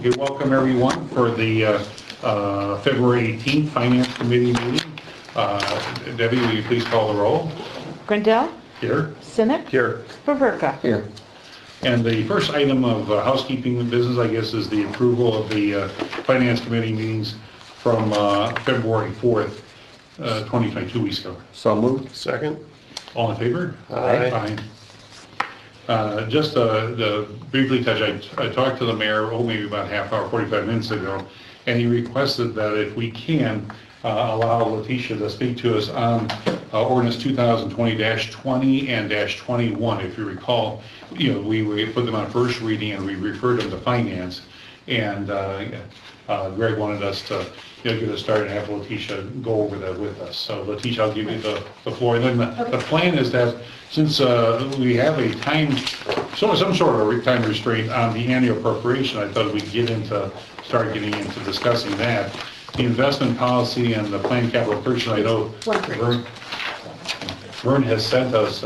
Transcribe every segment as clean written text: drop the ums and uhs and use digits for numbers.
Okay, welcome everyone for the February 18th Finance Committee meeting. Debbie, will you please call the roll? Grandel, Here. Simic, Here. Paverka. Here. And the first item of housekeeping business, I guess, is the approval of the Finance Committee meetings from February 4th, 2022 weeks ago. So moved. Second. All in favor? Aye. Just briefly touch, I talked to the mayor, maybe about a half hour, 45 minutes ago, and he requested that if we can, allow Letitia to speak to us on ordinance 2020-20 and -21. If you recall, we put them on first reading and we referred them to finance, and Greg wanted us to get us started and have Letitia go over that with us. So Letitia, I'll give you the floor. And then the plan is that since we have a some sort of time restraint on the annual appropriation, I thought we'd start getting into discussing that. The investment policy and the planned capital purchase, I know Vern has sent us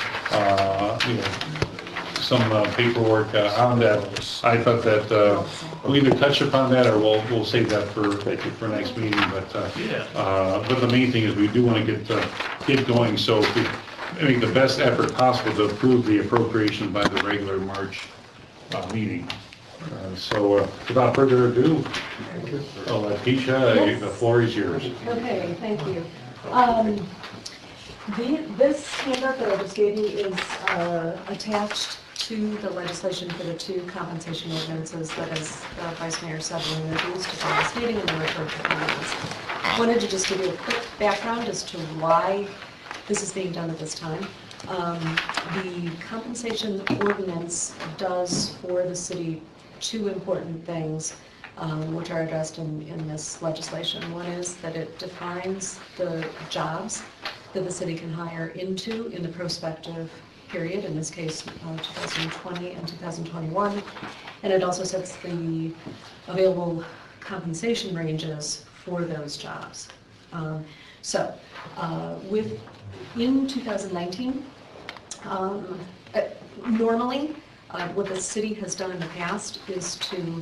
some paperwork on that. I thought that we'll either touch upon that or we'll save that for next meeting. But the main thing is we do want to get going, so if we make the best effort possible to approve the appropriation by the regular March meeting. So without further ado, Letitia, the floor is yours. Okay, thank you. This handout that I just gave you is attached to the legislation for the two compensation ordinances that, as Vice Mayor said, were introduced at this meeting and were referred to finance. I wanted to just give you a quick background as to why this is being done at this time. The compensation ordinance does for the city two important things, which are addressed in this legislation. One is that it defines the jobs that the city can hire into in the prospective period, in this case 2020 and 2021, and it also sets the available compensation ranges for those jobs. In 2019, normally what the city has done in the past is to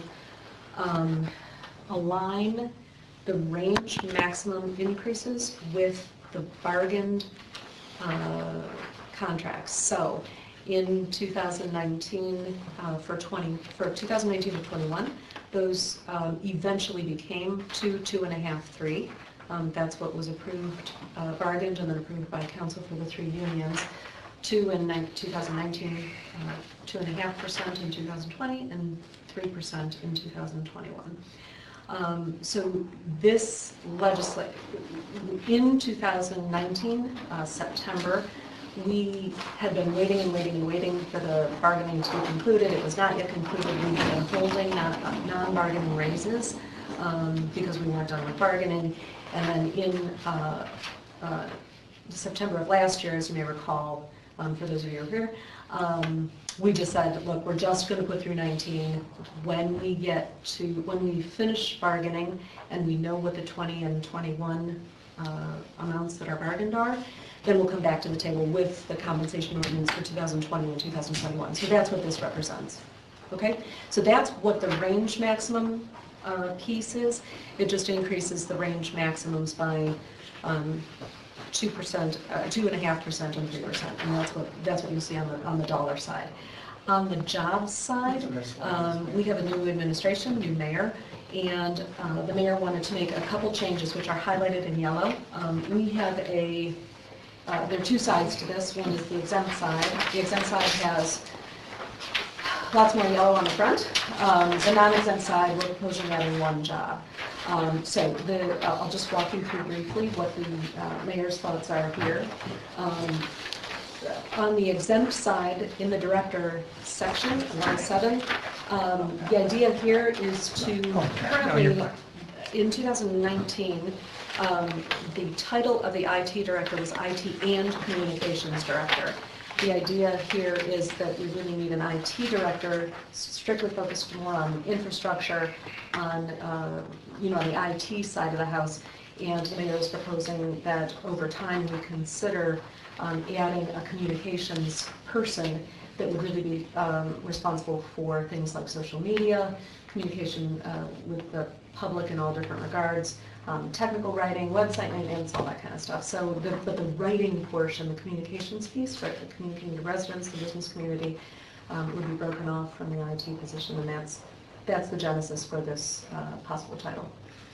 align the range maximum increases with the bargained contracts. So in 2019, for 2019 to 21, those eventually became 2, 2.5, 3. That's what was approved, bargained, and then approved by council for the three unions. 2 in 2019, 2.5% in 2020, and 3% in 2021. So this legislation, in 2019, September, we had been waiting for the bargaining to be concluded. It was not yet concluded. We had been holding non-bargaining raises because we weren't done with bargaining. And then in September of last year, as you may recall, for those of you who are here, we just said, look, we're just going to put through 19. When we finish bargaining and we know what the 20 and 21 amounts that are bargained are, then we'll come back to the table with the compensation ordinance for 2020 and 2021. So that's what this represents. Okay? So that's what the range maximum piece is. It just increases the range maximums by 2%, 2.5% and 3%, and that's what you see on the dollar side. On the jobs side, we have a new administration, new mayor, and the mayor wanted to make a couple changes which are highlighted in yellow. We have there are two sides to this. One is the exempt side. The exempt side has lots more yellow on the front. The non-exempt side, we're proposing adding one job. So I'll just walk you through briefly what the mayor's thoughts are here. On the exempt side, in the director section, line 7, the idea here is to currently, in 2019, the title of the IT director was IT and Communications Director. The idea here is that we really need an IT director strictly focused more on infrastructure, on the IT side of the house, and the mayor is proposing that over time we consider adding a communications person that would really be responsible for things like social media, communication with the public in all different regards, technical writing, website maintenance, all that kind of stuff. So, but the writing portion, the communications piece, right, the communicating to residents, the business community, would be broken off from the IT position, and that's the genesis for this possible title.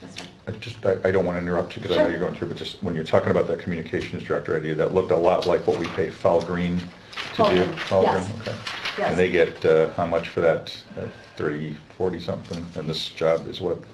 I don't want to interrupt you because I know you're going through, but just when you're talking about that communications director idea, that looked a lot like what we pay Falgreen to do. Yes. Okay. Yes. And they get how much for that? 30, 40 something, and this job is what?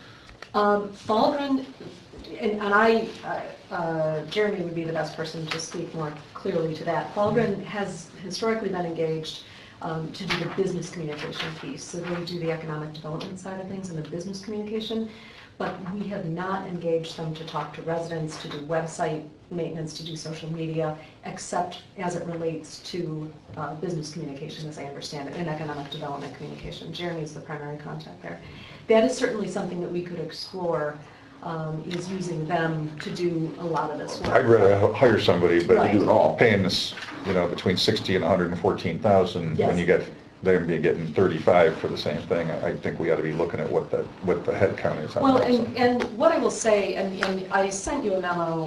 Falgren, and Jeremy would be the best person to speak more clearly to that. Falgren has historically been engaged to do the business communication piece. So they do the economic development side of things and the business communication, but we have not engaged them to talk to residents, to do website maintenance, to do social media, except as it relates to business communication, as I understand it, and economic development communication. Jeremy is the primary contact there. That is certainly something that we could explore, is using them to do a lot of this work. I'd rather hire somebody, but Right. paying this, between 60 and 114,000, Yes. when you get them getting 35 for the same thing, I think we ought to be looking at what the head count is. Well, and what I will say, and I sent you a memo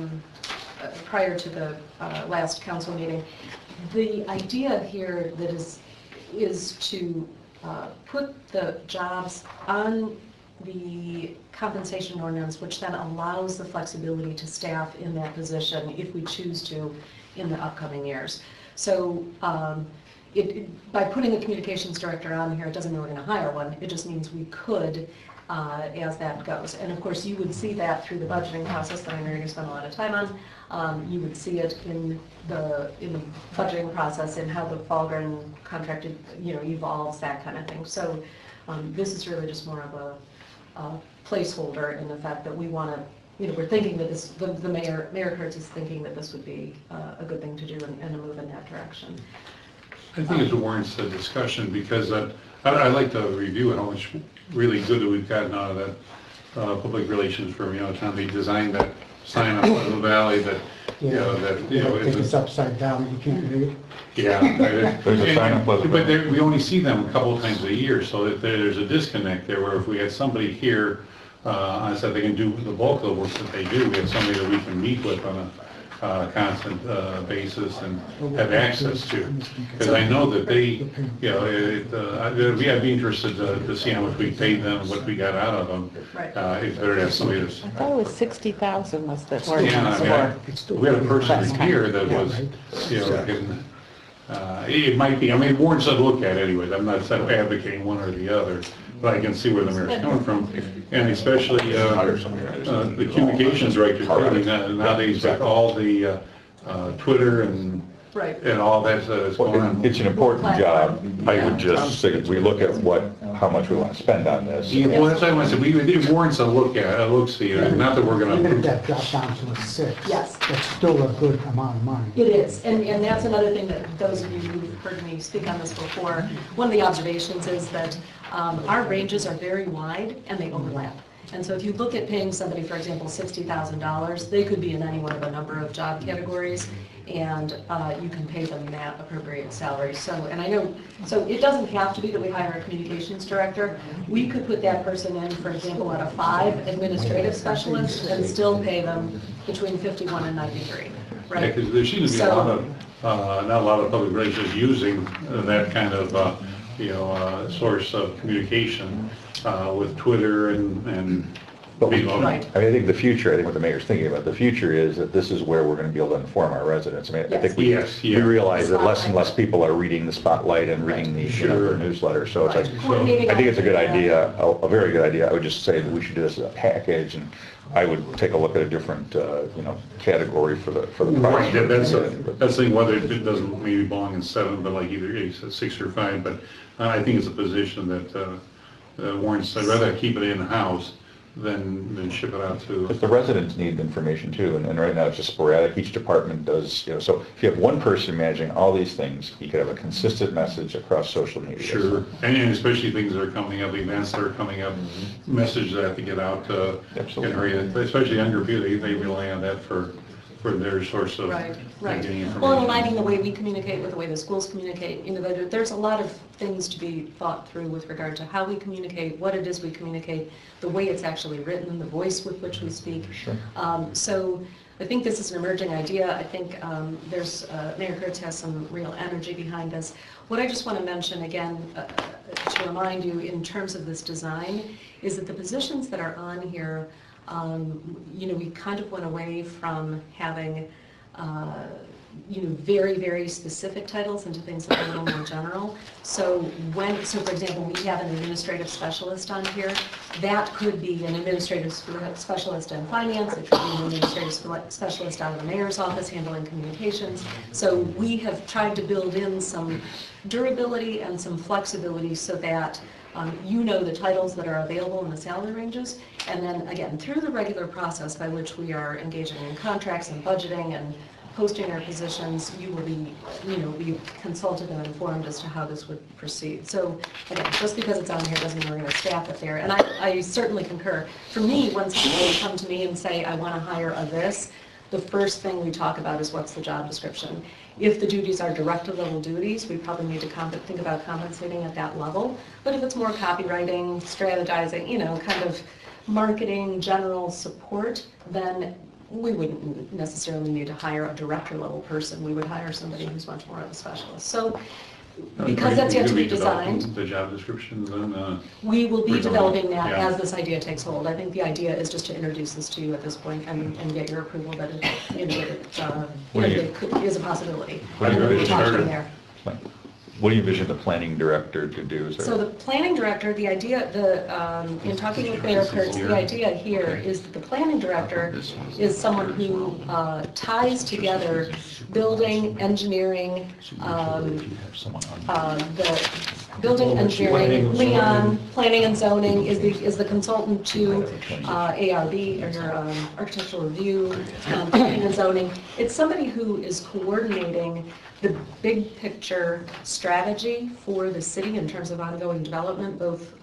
prior to the last council meeting, the idea here that is to put the jobs on the compensation ordinance, which then allows the flexibility to staff in that position if we choose to in the upcoming years. So by putting a communications director on here, it doesn't mean we're going to hire one. It just means we could as that goes. And of course, you would see that through the budgeting process that I know you're going to spend a lot of time on. You would see it in the budgeting process and how the Falgren contract evolves, that kind of thing. So this is really just more of a placeholder in the fact that we want to, we're thinking that this, the Mayor Kurtz is thinking that this would be a good thing to do and a move in that direction. I think it warrants a discussion because I like to review how much really good that we've gotten out of that public relations firm, trying to design that sign up in the valley that, It's upside down, you can't read it. Yeah. There's a sign up. But we only see them a couple of times a year, so that there's a disconnect there where if we had somebody here, I said they can do the bulk of the work that they do, we have somebody that we can meet with on a constant basis and have access to. Because I know that they, I'd be interested to see how much we paid them, what we got out of them. Right. If there is somebody that's. I thought it was 60,000 was the Yeah, ordinance for. we had a person here that was, it might be, it warrants a look at anyways. I'm not advocating one or the other, but I can see where the mayor's coming from. And especially the communications director, really nowadays with all the Twitter and Right. all that that's going on. It's an important job. I would just say, we look at how much we want to spend on this. Yeah, well, that's what I want to say, it warrants a look-see, not that we're Even if gonna, that dropped down to a 6. Yes. That's still a good amount of money. It is, and that's another thing that those of you who've heard me speak on this before, one of the observations is that our ranges are very wide and they overlap. And so if you look at paying somebody, for example, $60,000, they could be in any one of a number of job categories, and you can pay them that appropriate salary. So, and I know, so it doesn't have to be that we hire a communications director. We could put that person in, for example, at a 5 administrative specialist and still pay them between 51 and 93, right? because there seems to be a lot of, not a lot of public relations using that kind of, source of communication with Twitter and But we, people. Right. I think the future, I think what the mayor's thinking about, the future is that this is where we're going to be able to inform our residents. I think we realize that less and less people are reading the Spotlight and reading the the newsletter, so it's like, I think it's a good idea, a very good idea. I would just say that we should do this as a package, and I would take a look at a different, category for the Right, price. that's the thing, whether it doesn't maybe belong in 7, but like either 6 or 5, but I think it's a position that warrants, I'd rather keep it in-house than ship it out to. Because the residents need information too, and right now it's just sporadic, each department does, so if you have one person managing all these things, you could have a consistent message across social media. Sure, and especially things that are coming up, events that are coming up, messages that have to get out, Absolutely. especially younger people, they rely on that for for their source of Right, right. getting information. Well, and aligning the way we communicate with the way the schools communicate, there's a lot of things to be thought through with regard to how we communicate, what it is we communicate, the way it's actually written, the voice with which we speak. Sure. So I think this is an emerging idea. I think Mayor Kurtz has some real energy behind this. What I just want to mention again, to remind you in terms of this design, is that the positions that are on here, we kind of went away from having, very, very specific titles into things that are a little more general. So for example, we have an administrative specialist on here. That could be an administrative specialist in finance. It could be an administrative specialist out of the mayor's office handling communications. So we have tried to build in some durability and some flexibility so that the titles that are available in the salary ranges, and then again, through the regular process by which we are engaging in contracts and budgeting and posting our positions, you will be consulted and informed as to how this would proceed. So again, just because it's on here doesn't mean we're going to staff it there. And I certainly concur. For me, when people come to me and say, I want to hire a this, the first thing we talk about is what's the job description. If the duties are director level duties, we probably need to think about compensating at that level. But if it's more copywriting, strategizing, kind of marketing, general support, then we wouldn't necessarily need to hire a director level person. We would hire somebody who's much more of a specialist. So because that's yet to be designed. The job descriptions and we will be developing that yeah. as this idea takes hold. I think the idea is just to introduce this to you at this point and get your approval that it is a possibility. We'll talk from there. What do you envision the planning director to do? So the planning director, the idea, in talking with Mayor Kurtz, the idea here is that the planning director is someone who ties together building, engineering, Leon, planning and zoning is the consultant to ARB, or your architectural review, planning and zoning. It's somebody who is coordinating the big picture strategy for the city in terms of ongoing development, both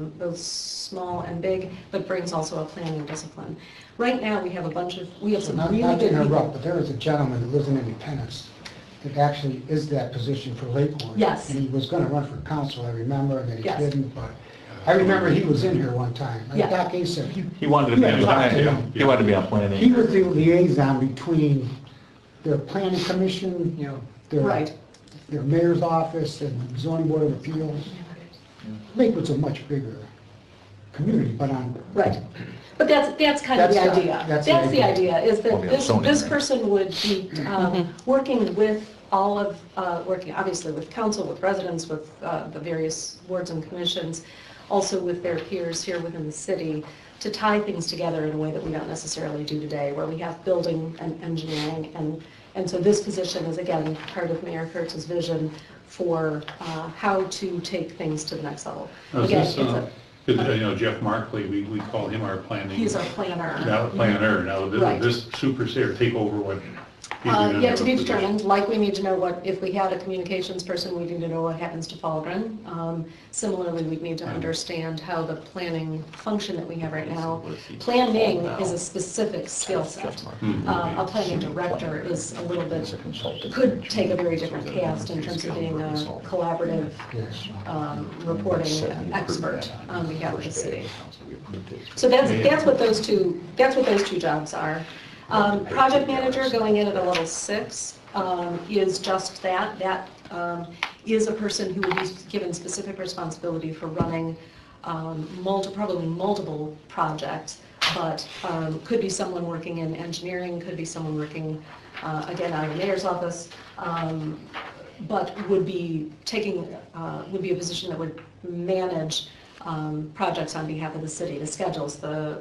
small and big, but brings also a planning discipline. Right now, we have some Not really to good interrupt, people. but there is a gentleman who lives in Independence that actually is that position for Lakewood. Yes. And he was going to run for council, I remember, and then he Yes. didn't, but I remember he was in here one time. Yeah. Doc Asap, He wanted to be on talked to planning. him. He wanted to be on He planning. was the liaison between the planning commission, Right. their mayor's office and zoning board of appeals. Lakewood's a much bigger community, but Right. But that's kind of the That's the- idea. that's That's the the idea. idea, is Well, that yeah, zoning, this right. person would be working with all of, working obviously with council, with residents, with the various boards and commissions, also with their peers here within the city, to tie things together in a way that we don't necessarily do today, where we have building and engineering. And so this position is, again, part of Mayor Kurtz's vision for how to take things to the next level. Again, Jeff Markley, we call him our planning. He's our planner. Now, planner. Now, Right. this supersede or take over what? he's doing Yet to be in other determined, like we need to know if we had a communications person, we need to know what happens to Fallgren. Similarly, we need to understand how the planning function that we have right now, planning is a specific skill set. A planning director is a little bit, could take a very different cast in terms of being a collaborative reporting expert on behalf of the city. So that's what those two jobs are. Project manager going in at a level 6 is just that. That is a person who will be given specific responsibility for running probably multiple projects, but could be someone working in engineering, could be someone working, again, out of the mayor's office, but would be a position that would manage projects on behalf of the city, the schedules, the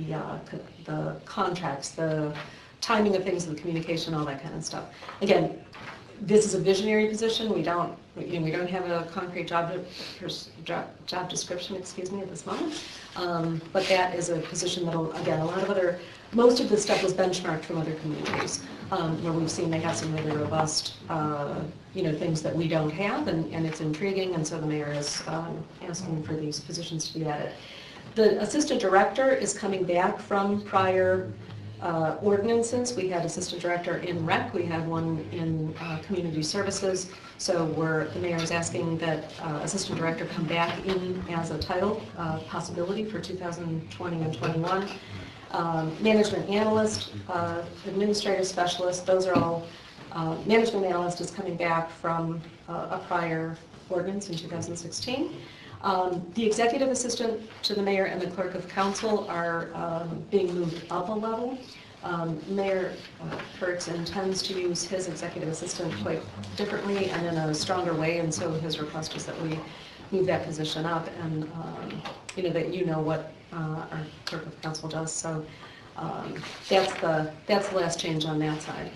contracts, the timing of things, the communication, all that kind of stuff. Again, this is a visionary position. We don't have a concrete job description, at this moment. But that is a position that'll, again, most of the stuff was benchmarked from other communities, where we've seen they have some really robust, things that we don't have, and it's intriguing, and so the mayor is asking for these positions to be added. The assistant director is coming back from prior ordinances. We had assistant director in rec, we had one in community services. So the mayor is asking that assistant director come back in as a title possibility for 2020 and 21. Management analyst, administrative specialist, those are all, management analyst is coming back from a prior ordinance in 2016. The executive assistant to the mayor and the clerk of council are being moved up a level. Mayor Kurtz intends to use his executive assistant quite differently and in a stronger way, and so his request is that we move that position up, and that what our clerk of council does. So that's the last change on that side.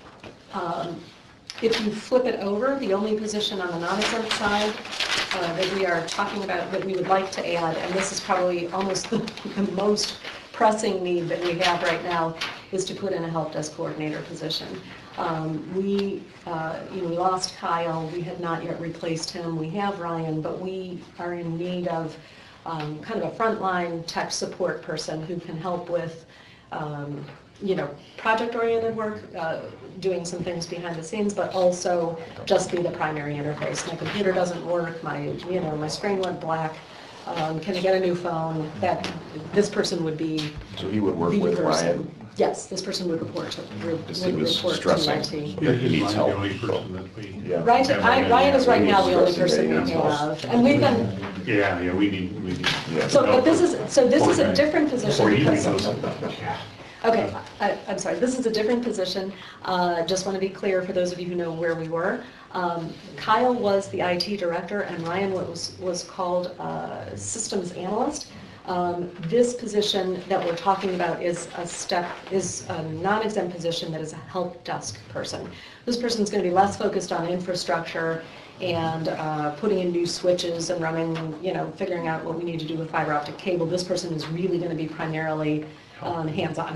If you flip it over, the only position on the non-exempt side that we are talking about that we would like to add, and this is probably almost the most pressing need that we have right now, is to put in a help desk coordinator position. We lost Kyle. We had not yet replaced him. We have Ryan, but we are in need of kind of a frontline tech support person who can help with project-oriented work, doing some things behind the scenes, but also just be the primary interface. My computer doesn't work, my screen went black, can I get a new phone? This person would be. So he would work with Ryan? Yes, this person would report to stressing. IT. He needs help. Ryan is right now the only person we have, and we've been. Yeah, we need. But this is a different position because. Okay, I'm sorry, this is a different position. Just want to be clear for those of you who know where we were. Kyle was the IT director and Ryan was called systems analyst. This position that we're talking about is a non-exempt position that is a help desk person. This person's going to be less focused on infrastructure and putting in new switches and running, figuring out what we need to do with fiber optic cable. This person is really going to be primarily hands-on.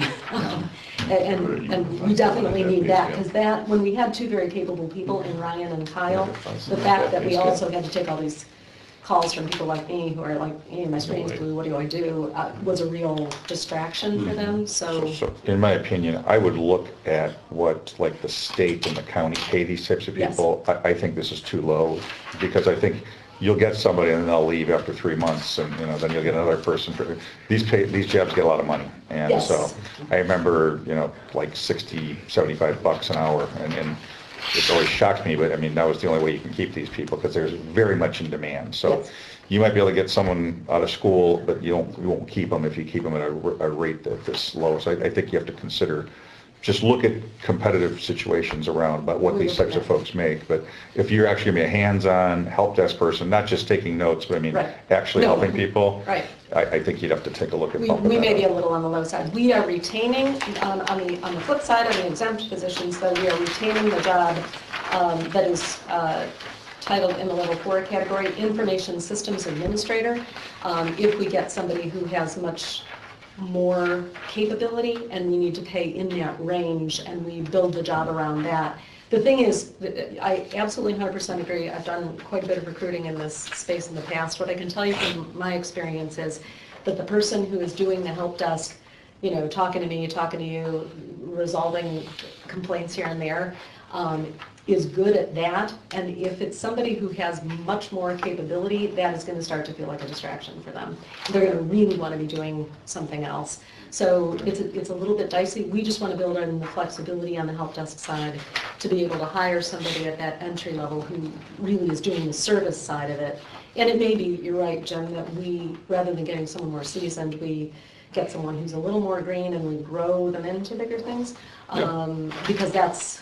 and we definitely need that, because when we had two very capable people in Ryan and Kyle, the fact that we also had to take all these calls from people like me who are like, hey, my screen's blue, what do I do, was a real distraction for them. So in my opinion, I would look at what like the state and the county pay these types of people. Yes. I think this is too low, because I think you'll get somebody and they'll leave after 3 months, and then you'll get another person. These jobs get a lot of money, and yes. So I remember like $60, $75 an hour, and it always shocked me, but I mean that was the only way you can keep these people, because there's very much in demand. So yes. You might be able to get someone out of school, but you won't keep them if you keep them at a rate that's low. So I think you have to consider. Just look at competitive situations around about what these types of folks make. But if you're actually going to be a hands-on help desk person, not just taking notes, but I mean actually helping people, right. I think you'd have to take a look at we may be a little on the low side. We are retaining, on the flip side, on the exempt positions, though, we are retaining the job that is titled in the level 4 category, Information Systems Administrator. If we get somebody who has much more capability and we need to pay in that range, and we build the job around that. The thing is, I absolutely 100% agree. I've done quite a bit of recruiting in this space in the past. What I can tell you from my experience is that the person who is doing the help desk, talking to me, talking to you, resolving complaints here and there, is good at that. And if it's somebody who has much more capability, that is going to start to feel like a distraction for them. They're going to really want to be doing something else. So it's a little bit dicey. We just want to build in the flexibility on the help desk side to be able to hire somebody at that entry level who really is doing the service side of it. And it may be, you're right, Jen, that we, rather than getting someone more seasoned, we get someone who's a little more green and we grow them into bigger things, because that's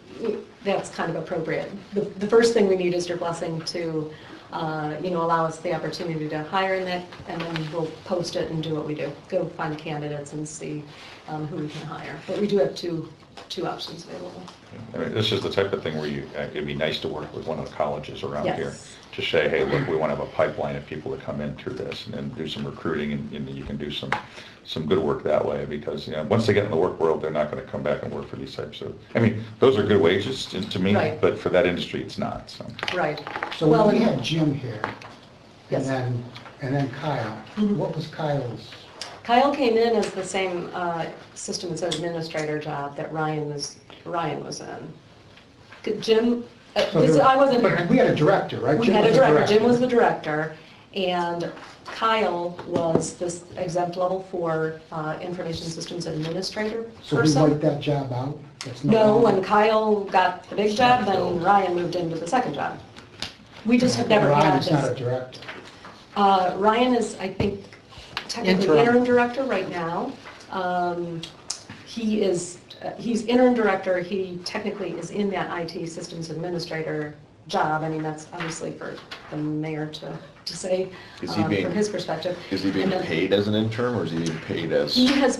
kind of appropriate. The first thing we need is your blessing to, allow us the opportunity to hire in that, and then we'll post it and do what we do. Go find candidates and see who we can hire. But we do have two options available. I mean, this is the type of thing where it'd be nice to work with one of the colleges around here to say, hey, look, we want to have a pipeline of people that come in through this, and then do some recruiting, and you can do some good work that way, because once they get in the work world, they're not going to come back and work for these types of. I mean, those are good wages to me, right. But for that industry, it's not. So. Right. So when we had Jim here, and then Kyle. Mm-hmm. What was Kyle's Kyle came in as the same systems administrator job that Ryan was in. Jim, I wasn't But here. we had a director, right? We Jim had a was the director, Jim was the director, and Kyle was this exempt level 4 information systems administrator So we person. wiped that job out? That's No, longer- when Kyle got the big job, then Ryan moved into the second job. We just have never had Ryan's not a this. director. Ryan is, I think, technically Interim. interim director right now. He's interim director, he technically is in that IT systems administrator job. I mean, that's obviously for the mayor to say, Is he being- from his perspective. Is he being And then paid as an interim, or is he being paid as?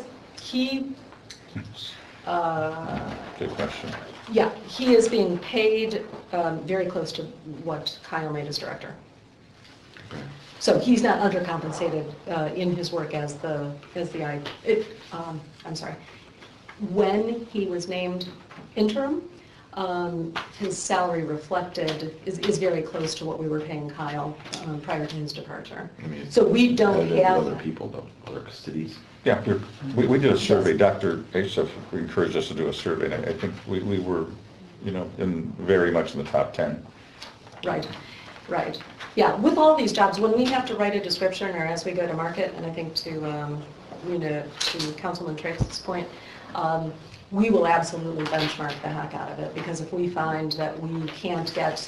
Good question. Yeah, he is being paid very close to what Kyle made as director. So he's not undercompensated in his work as I'm sorry. When he was named interim, his salary reflected, is very close to what we were paying Kyle prior to his departure. I mean, So we don't Other have, people, though, other cities. Yeah, we did a survey, Dr. Asaf encouraged us to do a survey, and I think we were, very much in the top 10. right. Yeah, with all these jobs, when we have to write a description or as we go to market, and I think to Councilman Trace's point, we will absolutely benchmark the heck out of it, because if we find that we can't get,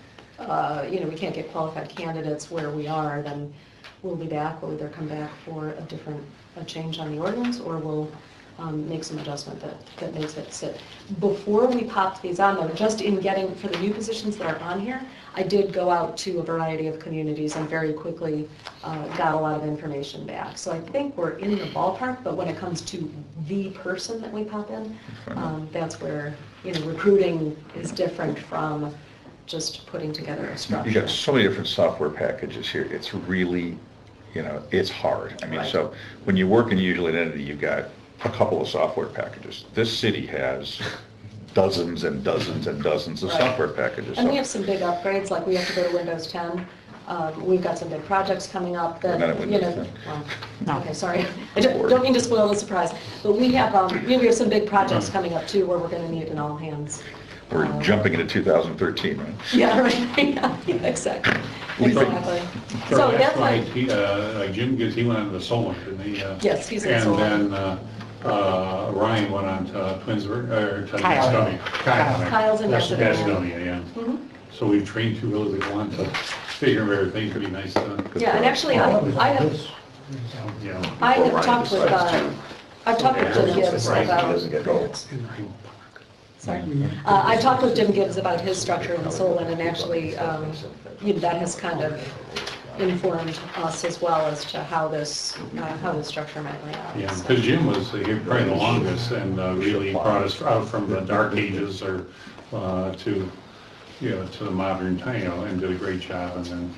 we can't get qualified candidates where we are, then we'll be back. We'll either come back for a change on the ordinance, or we'll make some adjustment that makes it sit. Before we popped these on, though, just in getting, for the new positions that are on here, I did go out to a variety of communities and very quickly got a lot of information back. So I think we're in the ballpark, but when it comes to the person that we pop in, that's where, recruiting is different from just putting together a structure. You got so many different software packages here, it's really, it's hard. I mean, Right. so when you work in usually an entity, you've got a couple of software packages. This city has dozens and dozens and dozens of Right. software packages. And So we have some big upgrades, like we have to go to Windows 10. We've got some big projects coming up that, We're not at Windows 10. well, okay, sorry. I don't mean to spoil the surprise, but we have some big projects coming up too, where we're going to need an all hands. We're jumping into 2013, right? Yeah, right, yeah, exactly. Exactly. So So that's why, like, like Jim gives, he went on to Solon, didn't he? Yes, he's in Solon. And then Ryan went on to Twinsburg, or to Kyle. Macedonia. Kyle's in Macedonia. Macedonia, yeah. Mhm. So we've trained two really to go on to figure out everything, could be nice to, Yeah, and actually, I have yeah. talked with, I've talked with Jim Gibbs Right, he about, doesn't get paid. sorry. I talked with Jim Gibbs about his structure in Solon, and actually, that has kind of informed us as well as to how this structure might lay out. Yeah, So- because Jim was here probably the longest and really brought us out from the dark ages or to the modern time, and did a great job. And then,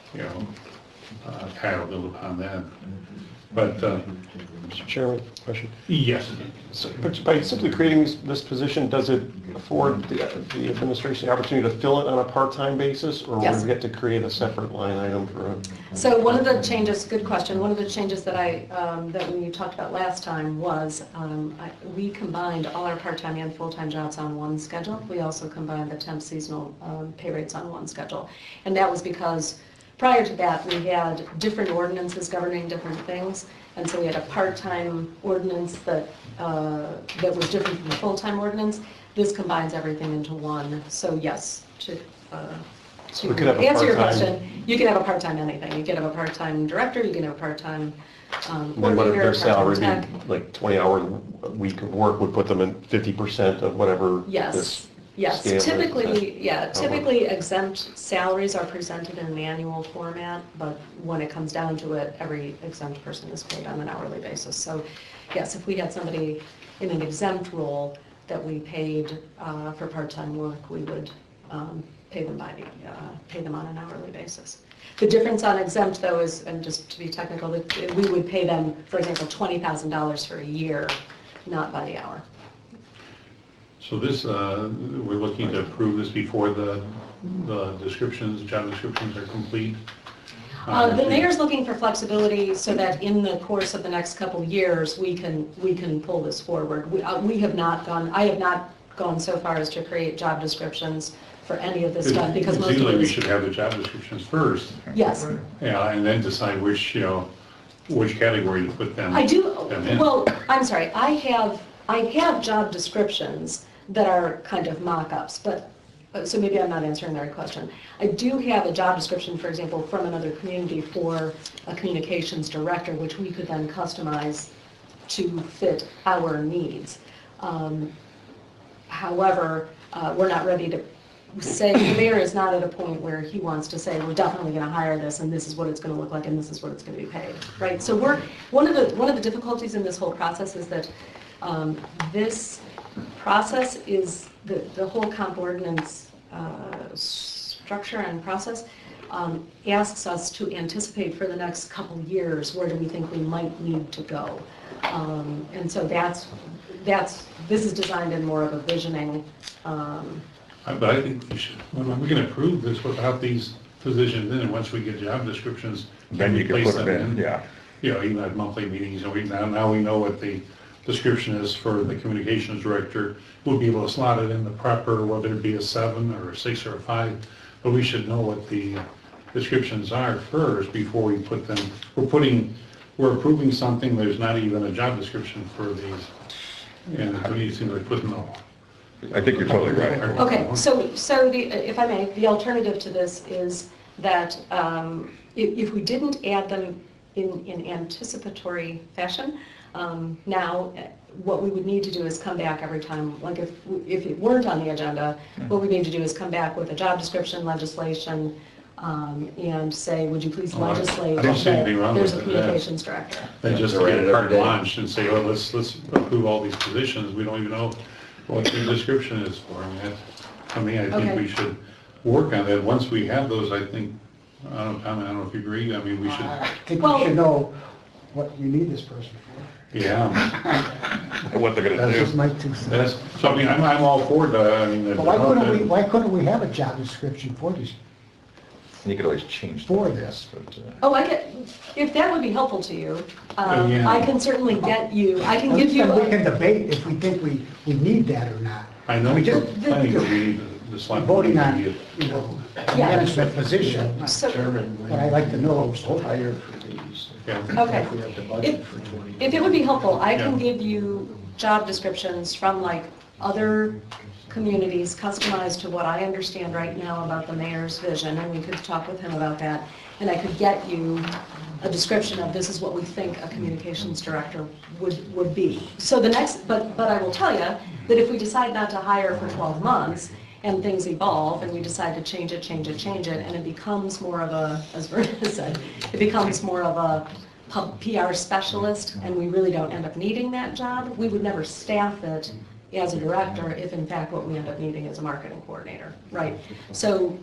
Kyle built upon that. But, Mr. Chairman, question. yes, So, but by simply creating this position, does it afford the administration the opportunity to fill it on a part-time basis? Or Yes. would we get to create a separate line item for a? So one of the changes, good question, one of the changes that that we talked about last time was we combined all our part-time and full-time jobs on one schedule. We also combined the temp seasonal pay rates on one schedule. And that was because prior to that, we had different ordinances governing different things. And so we had a part-time ordinance that was different from the full-time ordinance. This combines everything into one. So yes, to We could have a answer your part-time- question, you can have a part-time anything. You can have a part-time director, you can have a part-time Then whether coordinator, their salary part-time be tech. like 20 hours a week of work would put them in 50% of whatever Yes, this yes. scale is? Typically exempt salaries are presented in an annual format, but when it comes down to it, every exempt person is paid on an hourly basis. So yes, if we had somebody in an exempt role that we paid for part-time work, we would pay them on an hourly basis. The difference on exempt, though, is, and just to be technical, that we would pay them, for example, $20,000 for a year, not by the hour. so this, we're looking to approve this before the job descriptions are complete. The mayor's looking for flexibility so that in the course of the next couple of years, we can pull this forward. I have not gone so far as to create job descriptions for any of this stuff because most of Usually it we is. should have the job descriptions first, Yes. yeah, and then decide which, which category to put them. I do, them in. well, I'm sorry, I have job descriptions that are kind of mock-ups, but, so maybe I'm not answering the right question. I do have a job description, for example, from another community for a communications director, which we could then customize to fit our needs. However, we're not ready to say, the mayor is not at a point where he wants to say, we're definitely going to hire this, and this is what it's going to look like, and this is what it's going to be paid, right? So one of the difficulties in this whole process is that this process is, the whole comp ordinance structure and process asks us to anticipate for the next couple years, where do we think we might need to go? And so this is designed in more of a visioning. But I think we should, we can approve this without these positions in, and once we get job descriptions. Then you can replace put them them in, yeah. Even at monthly meetings, now we know what the description is for the communications director. We'll be able to slot it in the proper, whether it be a 7 or a 6 or a 5, but we should know what the descriptions are first before we put them. We're approving something, there's not even a job description for these, and to me it seems like putting them. I think you're totally right. Okay, so if I may, the alternative to this is that if we didn't add them in anticipatory fashion, now what we would need to do is come back every time, like if it weren't on the agenda, what we need to do is come back with a job description, legislation, and say, would you please legislate I don't see that anything wrong there's a with that. communications director? Then just They're get at a it carte every day. blanche and say, oh, let's approve all these positions, we don't even know what the description is for. I think Okay. we should work on that. Once we have those, I think, I don't know if you agree, I mean, we should, I think Well- we should know what you need this person for. yeah. What they're gonna That's just do. my 2 cents. So I mean, I'm all for the, I mean. But why couldn't we have a job description for this? You could always change. For them, this. but, Oh, if that would be helpful to you, Yeah. I can certainly get you, I can give you. Then we can debate if we think we need that or not. I know, We for just planning, we need the select. voting on, board to be- a management position, So, but I'd like to know. Yeah. okay. If it would be helpful, I can give you job descriptions from like other communities customized to what I understand right now about the mayor's vision, and we could talk with him about that. And I could get you a description of this is what we think a communications director would be. So the next, but I will tell you that if we decide not to hire for 12 months, and things evolve, and we decide to change it, and it becomes more of a, as Verna said, it becomes more of a PR specialist, and we really don't end up needing that job, we would never staff it as a director if in fact what we end up needing is a marketing coordinator, right? So,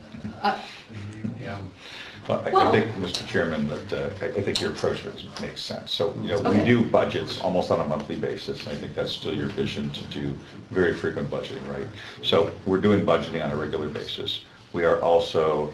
Yeah. Well, I Well- think, Mr. Chairman, that I think your approach makes sense. So, we Okay. do budgets almost on a monthly basis, and I think that's still your vision to do very frequent budgeting, right? So we're doing budgeting on a regular basis. We are also,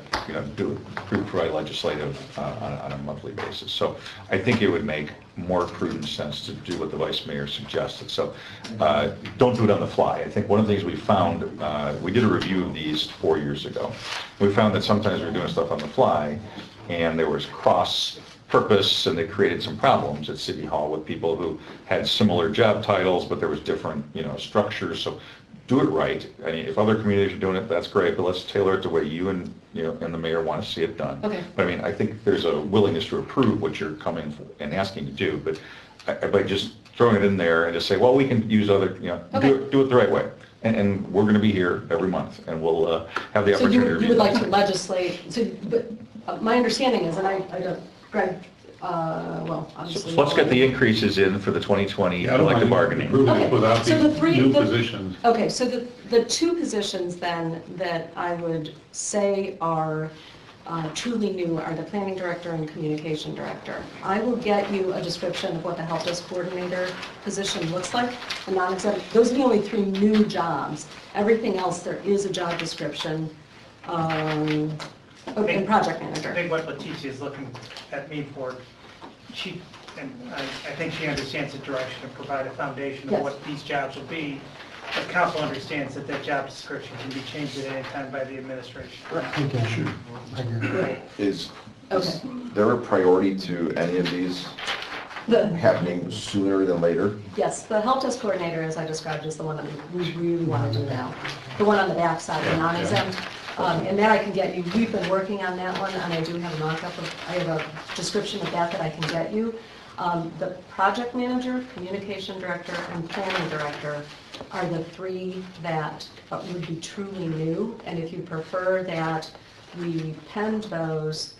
provide legislative on a monthly basis. So I think it would make more prudent sense to do what the Vice Mayor suggested. So don't do it on the fly. I think one of the things we found, we did a review of these 4 years ago. We found that sometimes we were doing stuff on the fly, and there was cross-purpose, and they created some problems at City Hall with people who had similar job titles, but there was different, structures. So do it right. I mean, if other communities are doing it, that's great, but let's tailor it the way you and the mayor want to see it done. Okay. But I mean, I think there's a willingness to approve what you're coming and asking to do, but by just throwing it in there and just say, well, we can use other, Okay. do it the right way. And we're going to be here every month, and we'll have the so opportunity to you review would them. like to legislate, so, but my understanding is, and I don't, Greg, well, obviously. So let's get the increases in for the 2020 Yeah, I don't collective mind bargaining. approving it Okay, without so the these three- new the- positions. Okay, so the two positions then that I would say are truly new are the planning director and communication director. I will get you a description of what the help desk coordinator position looks like, a non-executive. Those are the only 3 new jobs. Everything else, there is a job description. Oh, and project I manager. think what Leticia is looking at me for, and I think she understands the direction and provide a foundation of Yes. what these jobs will be. But council understands that that job description can be changed at any time by the administration. Okay, sure. I get it. Right. Is Okay. there a priority to any of these The, happening sooner than later? yes, the help desk coordinator, as I described, is the one that we really want to do now. The one on the back side, the non-exempt. And that I can get you. We've been working on that one, and I do have a mock-up of, I have a description of that I can get you. The project manager, communication director, and planning director are the three that would be truly new. And if you prefer that we penned those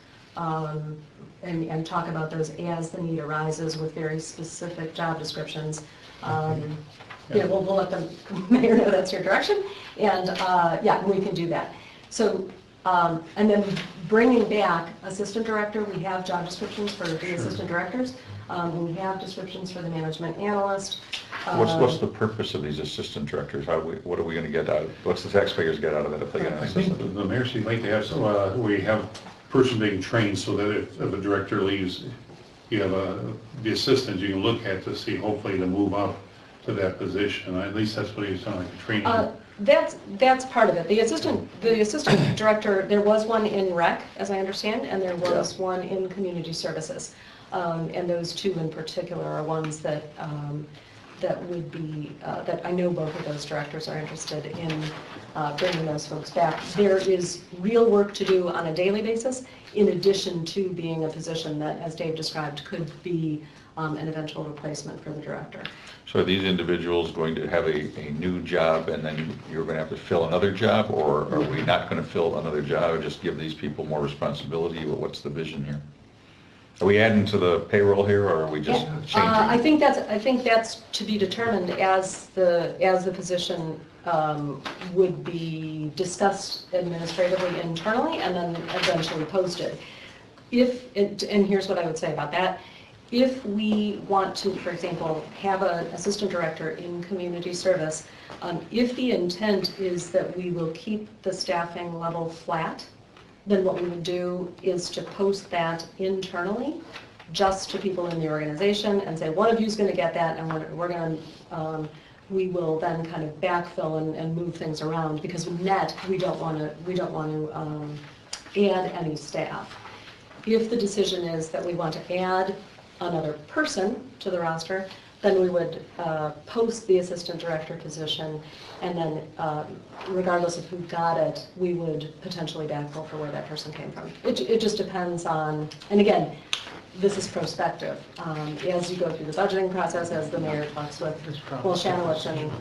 and talk about those as the need arises with very specific job descriptions, yeah, we'll let the mayor know that's your direction. And yeah, we can do that. So, and then bringing back assistant director, we have job descriptions for the assistant directors. We have descriptions for the management analyst. What's the purpose of these assistant directors? What are we going to get out of, what's the taxpayers get out of it if they get an I think assistant? the mayor should like to have, we have person being trained so that if a director leaves, you have the assistant you can look at to see, hopefully to move up to that position. At least that's what he's talking, like a training. That's part of it. The assistant director, there was one in rec, as I understand, and there was one in community services. And those two in particular are ones that that would be, that I know both of those directors are interested in bringing those folks back. There is real work to do on a daily basis, in addition to being a position that, as Dave described, could be an eventual replacement for the director. So are these individuals going to have a new job and then you're going to have to fill another job, or are we not going to fill another job and just give these people more responsibility? What's the vision here? Are we adding to the payroll here, or are we just changing? I think that's to be determined as the position would be discussed administratively internally and then eventually posted. And here's what I would say about that. If we want to, for example, have an assistant director in community service, if the intent is that we will keep the staffing level flat, then what we would do is to post that internally just to people in the organization and say, one of you is going to get that, and we're going to, we will then kind of backfill and move things around, because with net, we don't want to add any staff. If the decision is that we want to add another person to the roster, then we would post the assistant director position, and then regardless of who got it, we would potentially backfill for where that person came from. It just depends on, and again, this is prospective. As you go through the budgeting process, as the mayor talks with Will Shanowitz and...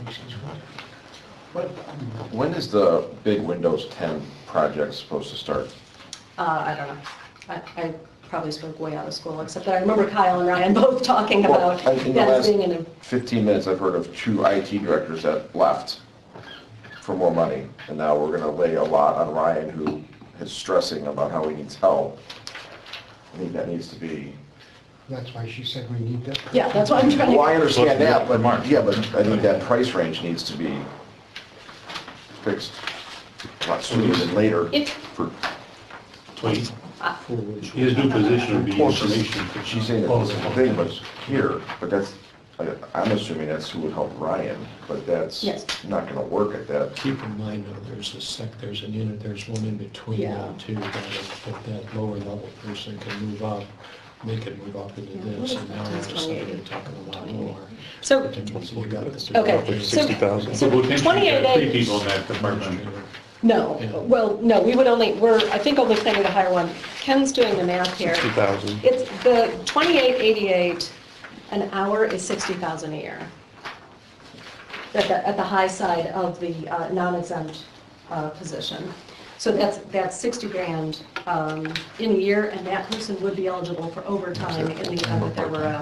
When is the big Windows 10 project supposed to start? I don't know. I probably spoke way out of school, except that I remember Kyle and Ryan both talking about In the that last being in a... 15 minutes, I've heard of 2 IT directors that left for more money, and now we're going to lay a lot on Ryan, who is stressing about how he needs help. I think that needs to be... That's why she said we need that. Yeah, that's what I'm trying to... Well, I understand that, but March. yeah, but I think that price range needs to be fixed a lot sooner than later. For So his new position would be information. She's saying that this is the thing, but here, but that's, I'm assuming that's who would help Ryan, but that's Yes. not going to work at that. Keep in mind, though, there's an unit, there's one in between Yeah. them too, that that lower level person can move up, they can move up into this, and now we're just suddenly talking a lot more. So, But then once you got this- okay, so So potentially, you got 3 28A, people in that department. no, well, no, we would only, I think only planning to hire one. Ken's doing the math here. 60,000. It's the 2888, an hour is 60,000 a year. At the high side of the non-exempt position. So that's 60 grand in a year, and that person would be eligible for overtime in the event that there were a...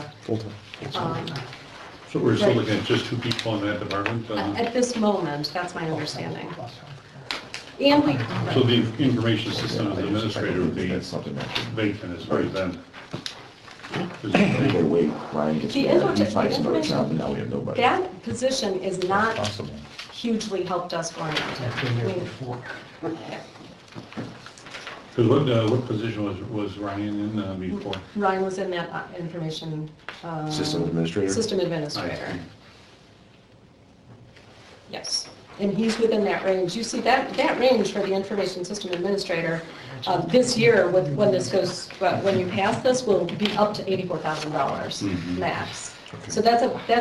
So we're still looking at just 2 people in that department? At this moment, that's my understanding. And we... So the information systems administrator would be That's something that should... vacant as far as then. Anyway, wait, Ryan gets The mad, he info- finds another information- job, and now we have nobody. That position is not Possible. hugely help desk oriented. I mean, Because what position was Ryan in before? Ryan was in that information. System administrator? System administrator. Yes, and he's within that range. You see, that range for the information system administrator, this year, when this goes, when you pass this, will be up to $84,000 max. So it's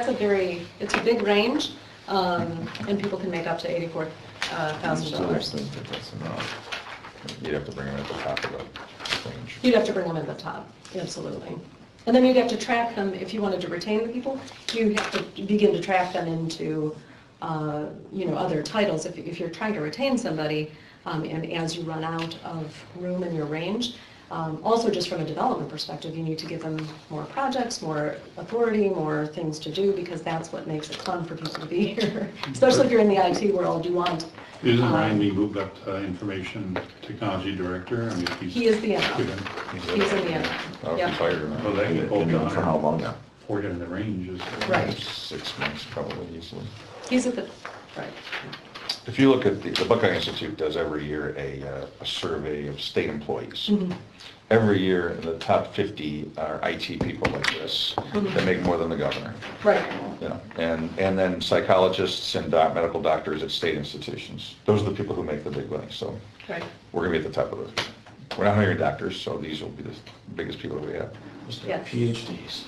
a big range, and people can make up to $84,000. That's enough. You'd have to bring them at the top of the range. You'd have to bring them in the top, absolutely. And then you'd have to track them, if you wanted to retain the people, you have to begin to track them into, other titles. If you're trying to retain somebody, and as you run out of room in your range, also just from a development perspective, you need to give them more projects, more authority, more things to do, because that's what makes it fun for people to be here. Especially if you're in the IT world, you want. Isn't Ryan being moved up to information technology director? I mean, he is the interim. He's in the interim. Oh, Yep. retired. Well, they can hold on For how long now? for getting the ranges. Right. 6 months probably easily. He's at the, right. If you look at the Buckeye Institute does every year a survey of state employees. Every year, the top 50 are IT people like this that make more than the governor. Right. You know, and then psychologists and medical doctors at state institutions. Those are the people who make the big money. So Right. we're going to be at the top of the. We're not hiring doctors, so these will be the biggest people we have. Yeah. PhDs.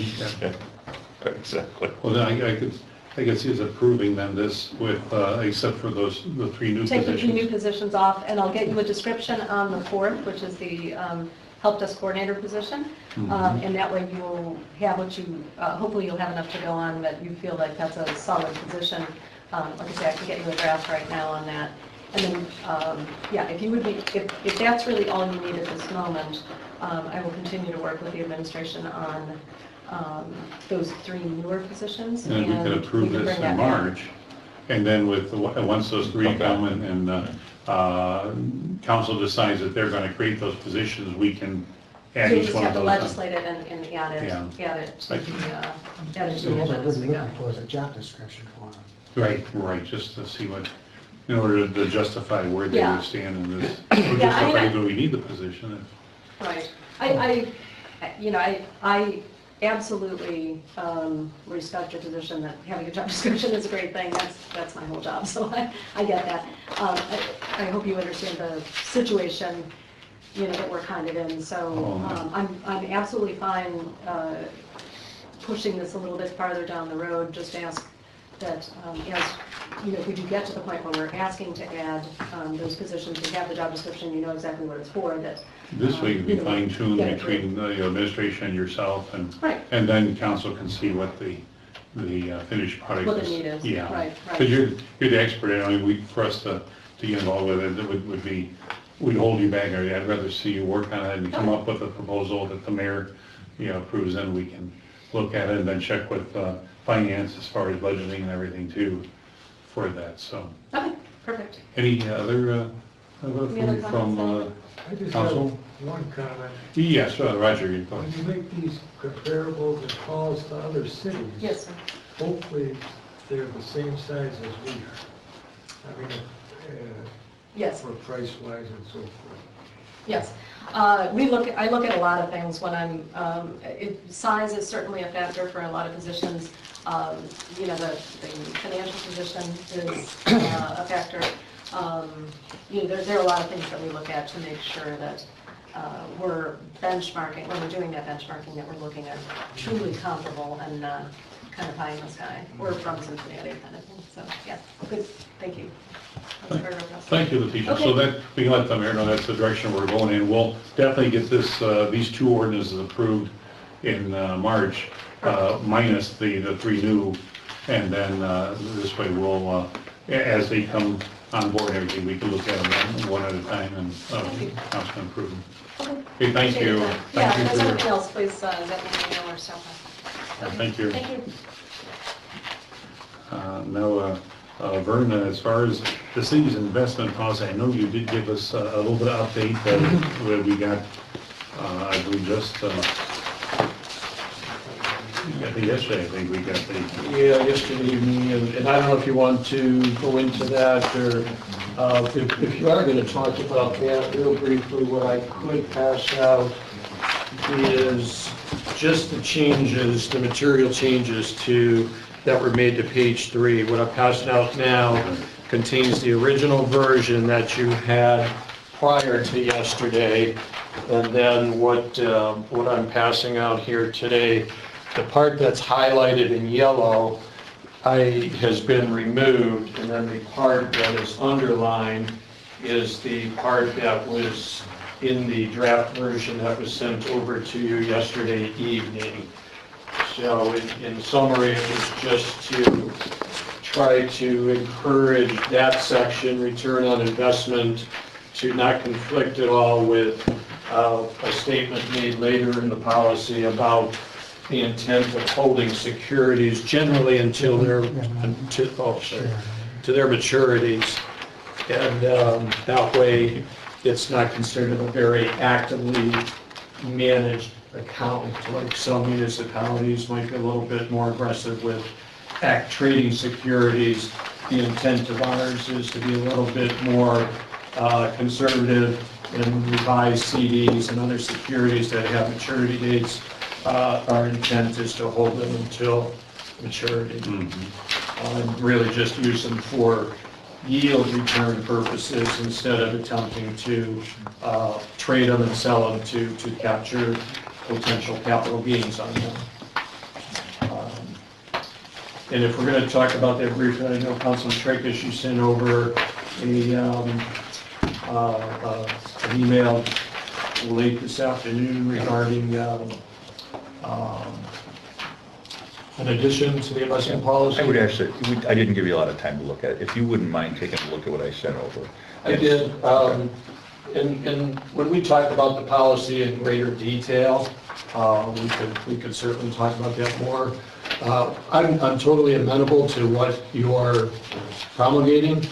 Exactly. Well, then I could see us approving then this with, except for the 3 new Take the 2 new positions. positions off, and I'll get you a description on the 4th, which is the help desk coordinator position. And that way you'll have what you, hopefully you'll have enough to go on that you feel like that's a solid position. Like I say, I can get you a draft right now on that. And then, if you would be, if that's really all you need at this moment, I will continue to work with the administration on those 3 newer positions. And we could approve can this bring in that back. March. And then once those 3 come and council decides that they're going to create those positions, we can add You'll each just one have of to those. legislate it and add it to the, add it to So the what we're agenda as really we go. looking for is a job description for them. Right, just to see what, in order to justify where they Yeah. would stand in this. Yeah, I Or mean, justify that we need the position. Right. I absolutely respect your position that having a job description is a great thing. That's my whole job, so I get that. I hope you understand the situation, that we're kind of in. So I'm absolutely fine pushing this a little bit farther down the road. Just ask that if we do get to the point where we're asking to add those positions, we have the job description, you know exactly what it's for, that. This way you can be fine tuned get it between the administration and yourself, Right. and then council can see what the finished product is. What the need is, Yeah. right. Because you're the expert, I mean, for us to get involved with it, would be, we'd hold you back, I'd rather see you work on it and come up with a proposal that the mayor, approves, and we can look at it and then check with finance as far as budgeting and everything too for that, so. Okay, perfect. Any other Any other from comments, I just council? have one comment. Yes, Roger, you go When ahead. you make these comparables and calls to other cities, Yes, sir. hopefully they're the same size as we are. I mean, Yes. for price-wise and so forth. Yes. I look at a lot of things when size is certainly a factor for a lot of positions. The financial position is a factor. There are a lot of things that we look at to make sure that we're benchmarking, when we're doing that benchmarking, that we're looking at truly comparable and not kind of pie in the sky, or from Cincinnati kind of thing. So, yeah, good, thank you. That was very robust. Thank you, Letitia. Okay. So that, we can let the mayor know that's the direction we're going in. We'll definitely get these 2 ordinances approved in March, minus the 3 new, and then this way we'll, as they come on board and everything, we can look at them one at a time and council can approve them. Okay. Okay, thank Appreciate you. your time. Thank Yeah, you if there's for your- anything else, please let me know or stop by. Thank you. Thank you. Now, Vern, as far as the city's investment policy, I know you did give us a little bit of update that we got, I believe yesterday, I think we got the. Yeah, yesterday evening, and I don't know if you want to go into that or If you are going to talk about that real briefly, what I could pass out is just the changes, the material changes that were made to page 3. What I'm passing out now contains the original version that you had prior to yesterday, and then what I'm passing out here today, the part that's highlighted in yellow has been removed, and then the part that is underlined is the part that was in the draft version that was sent over to you yesterday evening. So in summary, it was just to try to encourage that section, return on investment, to not conflict at all with a statement made later in the policy about the intent of holding securities generally until their maturities, and that way it's not considered a very actively managed account, like some municipalities might be a little bit more aggressive with trading securities. The intent of ours is to be a little bit more conservative and revise CDs and other securities that have maturity dates. Our intent is to hold them until maturity. And really just use them for yield return purposes instead of attempting to trade them and sell them to capture potential capital gains on them. And if we're going to talk about that briefly, I know Councilman Tracus, you sent over an email late this afternoon regarding an addition to the investment policy. I would actually, I didn't give you a lot of time to look at it. If you wouldn't mind taking a look at what I sent over. I did. And when we talk about the policy in greater detail, we could certainly talk about that more. I'm totally amenable to what you are promulgating.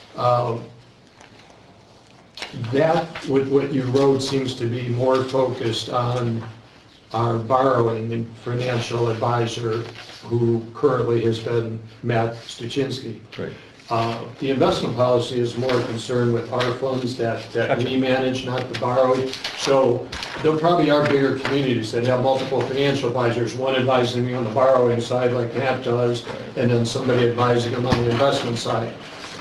What you wrote seems to be more focused on our borrowing and financial advisor, who currently has been Matt Stuczynski. Right. The investment policy is more concerned with our funds that we manage, not the borrowing. So there probably are bigger communities that have multiple financial advisors, one advising me on the borrowing side like Matt does, and then somebody advising them on the investment side.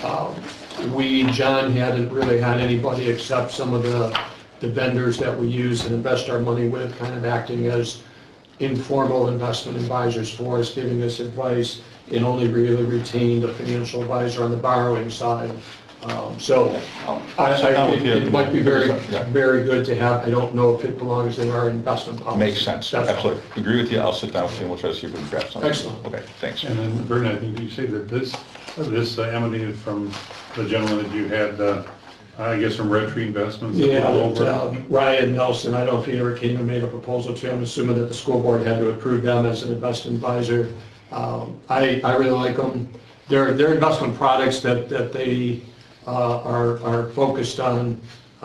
John hadn't really had anybody except some of the vendors that we use and invest our money with, kind of acting as informal investment advisors for us, giving us advice, and only really retained a financial advisor on the borrowing side. It might be very, very good to have. I don't know if it belongs in our investment policy. Makes sense. Absolutely. Agree with you. I'll sit down with you and we'll try to see if we can draft something. Excellent. Okay, thanks. And then, Vernon, I think you say that this emanated from the gentleman that you had, I guess, from Red Tree Investments. Yeah, Ryan Nelson. I don't know if he ever came and made a proposal to. I'm assuming that the school board had to approve them as an investment advisor. I really like them. They're investment products that they are focused on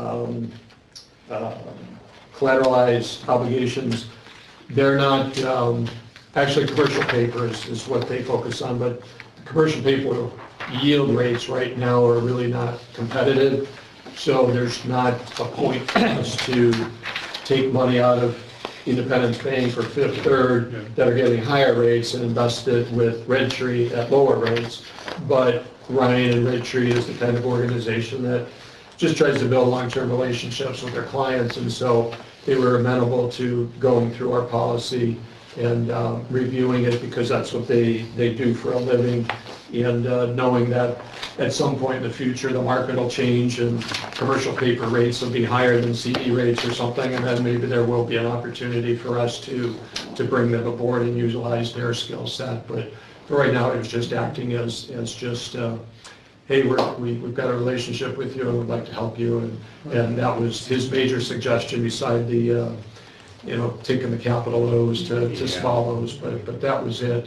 collateralized obligations. They're not, actually commercial paper is what they focus on, but commercial paper yield rates right now are really not competitive. So there's not a point for us to take money out of Independence Bank or Fifth Third that are getting higher rates and invest it with Red Tree at lower rates. But Ryan and Red Tree is the kind of organization that just tries to build long-term relationships with their clients, and so they were amenable to going through our policy and reviewing it, because that's what they do for a living, and knowing that at some point in the future the market will change and commercial paper rates will be higher than CD rates or something, and then maybe there will be an opportunity for us to bring them aboard and utilize their skill set. But for right now, it was just acting as just, hey, we've got a relationship with you and we'd like to help you, and that was his major suggestion beside the taking the capital O's to small O's, but that was it.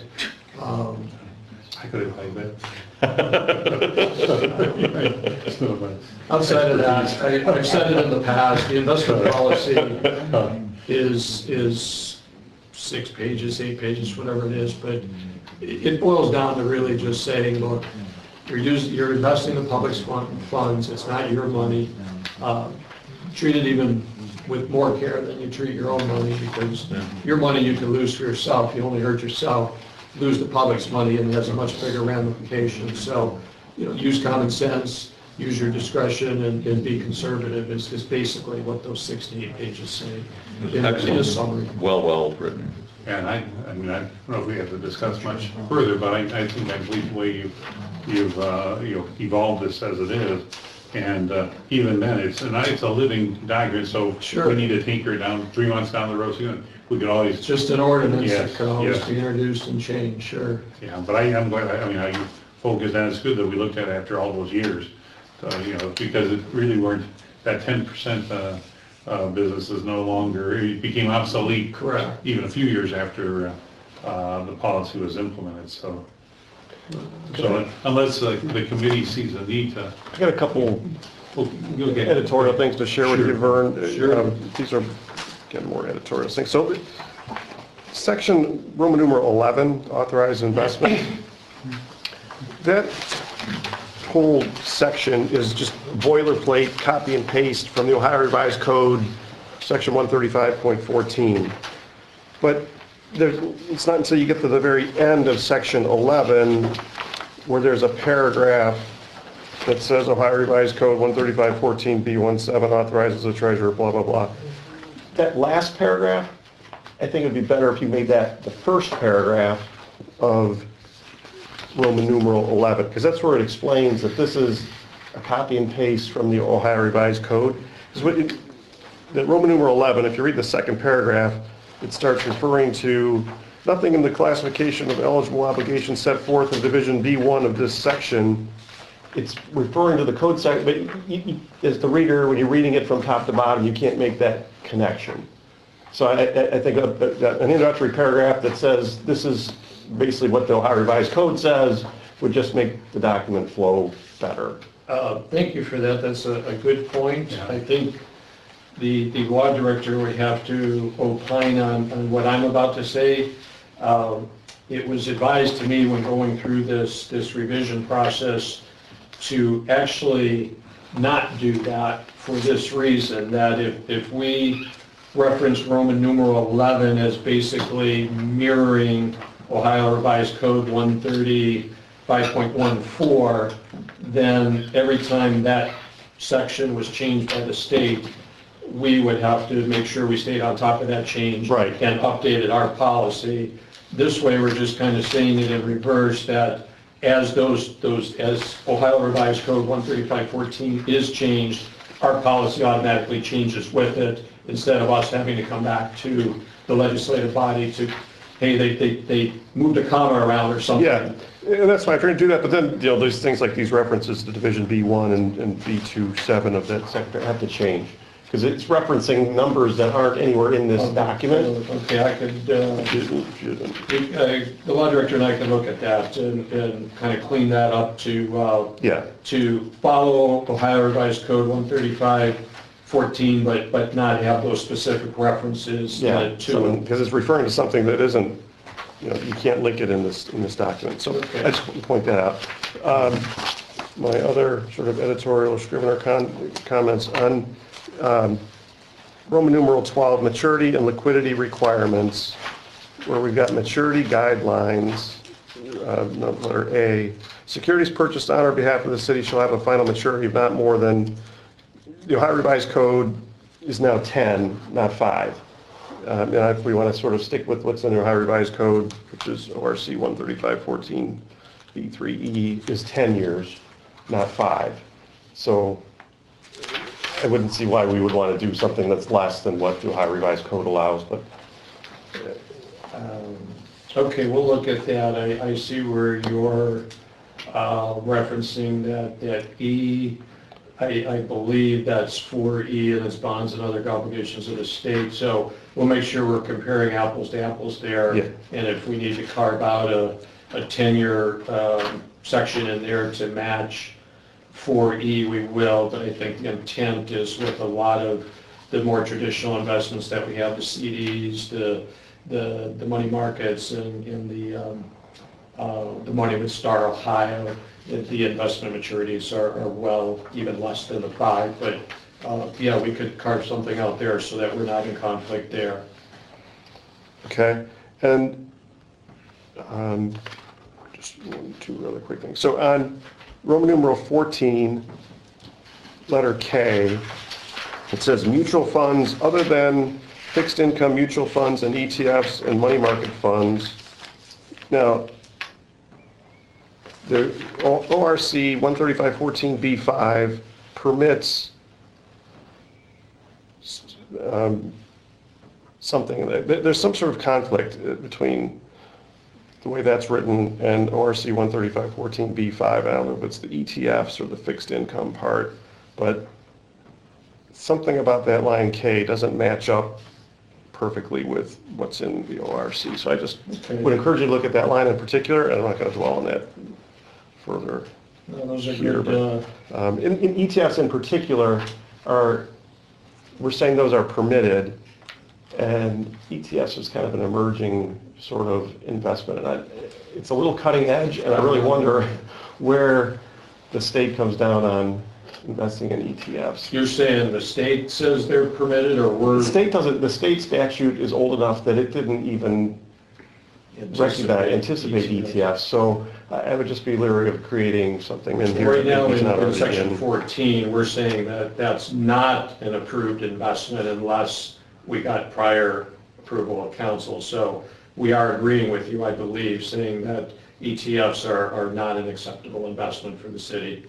I could have played that. Outside of that, I've said it in the past, the investment policy is 6 pages, 8 pages, whatever it is, but it boils down to really just saying, look, you're investing the public's funds, it's not your money. Treat it even with more care than you treat your own money, because your money you can lose for yourself, you only hurt yourself. Lose the public's money and it has a much bigger ramification. So, use common sense, use your discretion, and be conservative is basically what those 68 pages say in a summary. Well written. And I don't know if we have to discuss much further, but I believe the way you've evolved this as it is, and even then, it's a living document, so Sure. we need to tinker it down 3 months down the road, so we could always... It's just an ordinance Yes, that can always yes. be introduced and changed, sure. Yeah, but I'm glad, how you focused, and it's good that we looked at it after all those years, because it really weren't, that 10% business is no longer, it became obsolete. Correct. Even a few years after the policy was implemented, so unless the committee sees a need to... I got a couple editorial things to share with you, Vern. Sure. These are, again, more editorial things. So, section Roman numeral 11, authorized investment. That whole section is just boilerplate, copy and paste from the Ohio Revised Code, section 135.14. But it's not until you get to the very end of section 11 where there's a paragraph that says Ohio Revised Code 135.14B17 authorizes the treasurer, blah, blah, blah. That last paragraph, I think it would be better if you made that the first paragraph of Roman numeral 11, because that's where it explains that this is a copy and paste from the Ohio Revised Code. That Roman numeral 11, if you read the second paragraph, it starts referring to nothing in the classification of eligible obligations set forth in Division B1 of this section. It's referring to the code section, but as the reader, when you're reading it from top to bottom, you can't make that connection. So I think an introductory paragraph that says this is basically what the Ohio Revised Code says would just make the document flow better. Thank you for that. That's a good point. Yeah. I think the law director would have to opine on what I'm about to say. It was advised to me when going through this revision process to actually not do that for this reason, that if we reference Roman numeral 11 as basically mirroring Ohio Revised Code 135.14, then every time that section was changed by the state, we would have to make sure we stayed on top of that change. Right. And updated our policy. This way, we're just kind of saying it in reverse, that as as Ohio Revised Code 135.14 is changed, our policy automatically changes with it, instead of us having to come back to the legislative body to, hey, they moved a comma around or something. Yeah, and that's fine if you're going to do that, but then, there's things like these references to Division B1 and B27 of that section have to change, because it's referencing numbers that aren't anywhere in this document. Okay, I could, the law director and I can look at that and kind of clean that up to follow Ohio Revised Code 135.14, but not have those specific references to it. Because it's referring to something that isn't, you can't link it in this document. So Okay. I just want to point that out. My other sort of editorial Scrivener comments on Roman numeral 12, maturity and liquidity requirements, where we've got maturity guidelines, letter A. Securities purchased on or behalf of the city shall have a final maturity of not more than, the Ohio Revised Code is now 10, not 5. And if we want to sort of stick with what's in the Ohio Revised Code, which is ORC 135.14 B3E, is 10 years, not 5. So I wouldn't see why we would want to do something that's less than what the Ohio Revised Code allows, but... Okay, we'll look at that. I see where you're referencing that E. I believe that's 4E, and it's bonds and other obligations of the state. So we'll make sure we're comparing apples to apples there. Yeah. And if we need to carve out a 10-year section in there to match 4E, we will. But I think the intent is with a lot of the more traditional investments that we have, the CDs, the money markets, and the money with Star Ohio, the investment maturities are well, even less than the 5, but yeah, we could carve something out there so that we're not in conflict there. Okay, and just two other quick things. So on Roman numeral 14, letter K, it says mutual funds other than fixed income mutual funds and ETFs and money market funds. Now, the ORC 135.14b5 permits something, there's some sort of conflict between the way that's written and ORC 135.14b5. I don't know if it's the ETFs or the fixed income part, but something about that line K doesn't match up perfectly with what's in the ORC. So I just would encourage you to look at that line in particular, and I'm not going to dwell on that further. No, those are here, good. in ETFs in particular, we're saying those are permitted, and ETFs is kind of an emerging sort of investment, and it's a little cutting edge, and I really wonder where the state comes down on investing in ETFs. You're saying the state says they're permitted, or we're... The state doesn't, the state statute is old enough that it didn't even anticipate ETFs, so I would just be leery of creating something in here. Right now, that's not in already section 14, we're saying that that's not an approved investment unless we got prior approval of council. So we are agreeing with you, I believe, saying that ETFs are not an acceptable investment for the city.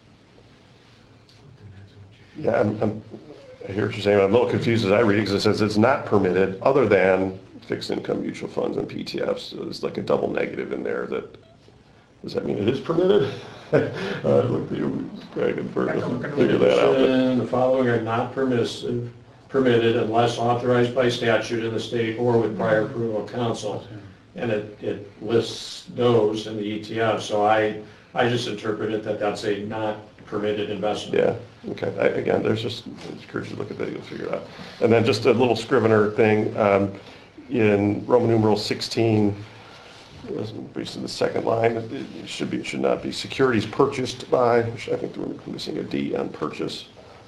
Yeah, I hear what you're saying. I'm a little confused as I read it, because it says it's not permitted other than fixed income mutual funds and PTFs. So there's like a double negative in there. Does that mean it is permitted? Look to you, Greg and Bert, figure that out. The following are not permitted unless authorized by statute in the state or with prior approval of council. And it lists those in the ETF. So I just interpret it that that's a not permitted investment. Yeah, okay. Again, there's just, I encourage you to look at that, you'll figure it out. And then just a little Scrivener thing, in Roman numeral 16, basically the second line, it should not be securities purchased by, I think we're missing a D on purchase.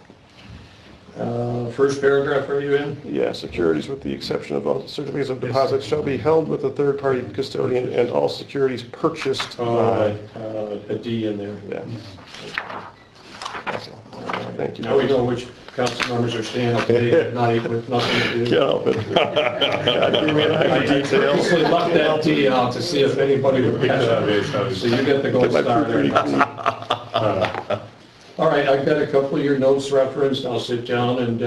First paragraph, are you in? Yeah, securities with the exception of all certificates of deposit shall be held with a third-party custodian, and all securities purchased by. A D in there. Yeah. Thank you. Now we know which council members are staying up late at night with nothing to do. Get off it. I purposely left that D out to see if anybody would catch it. So you get the gold star there. All right, I've got a couple of your notes referenced. I'll sit down and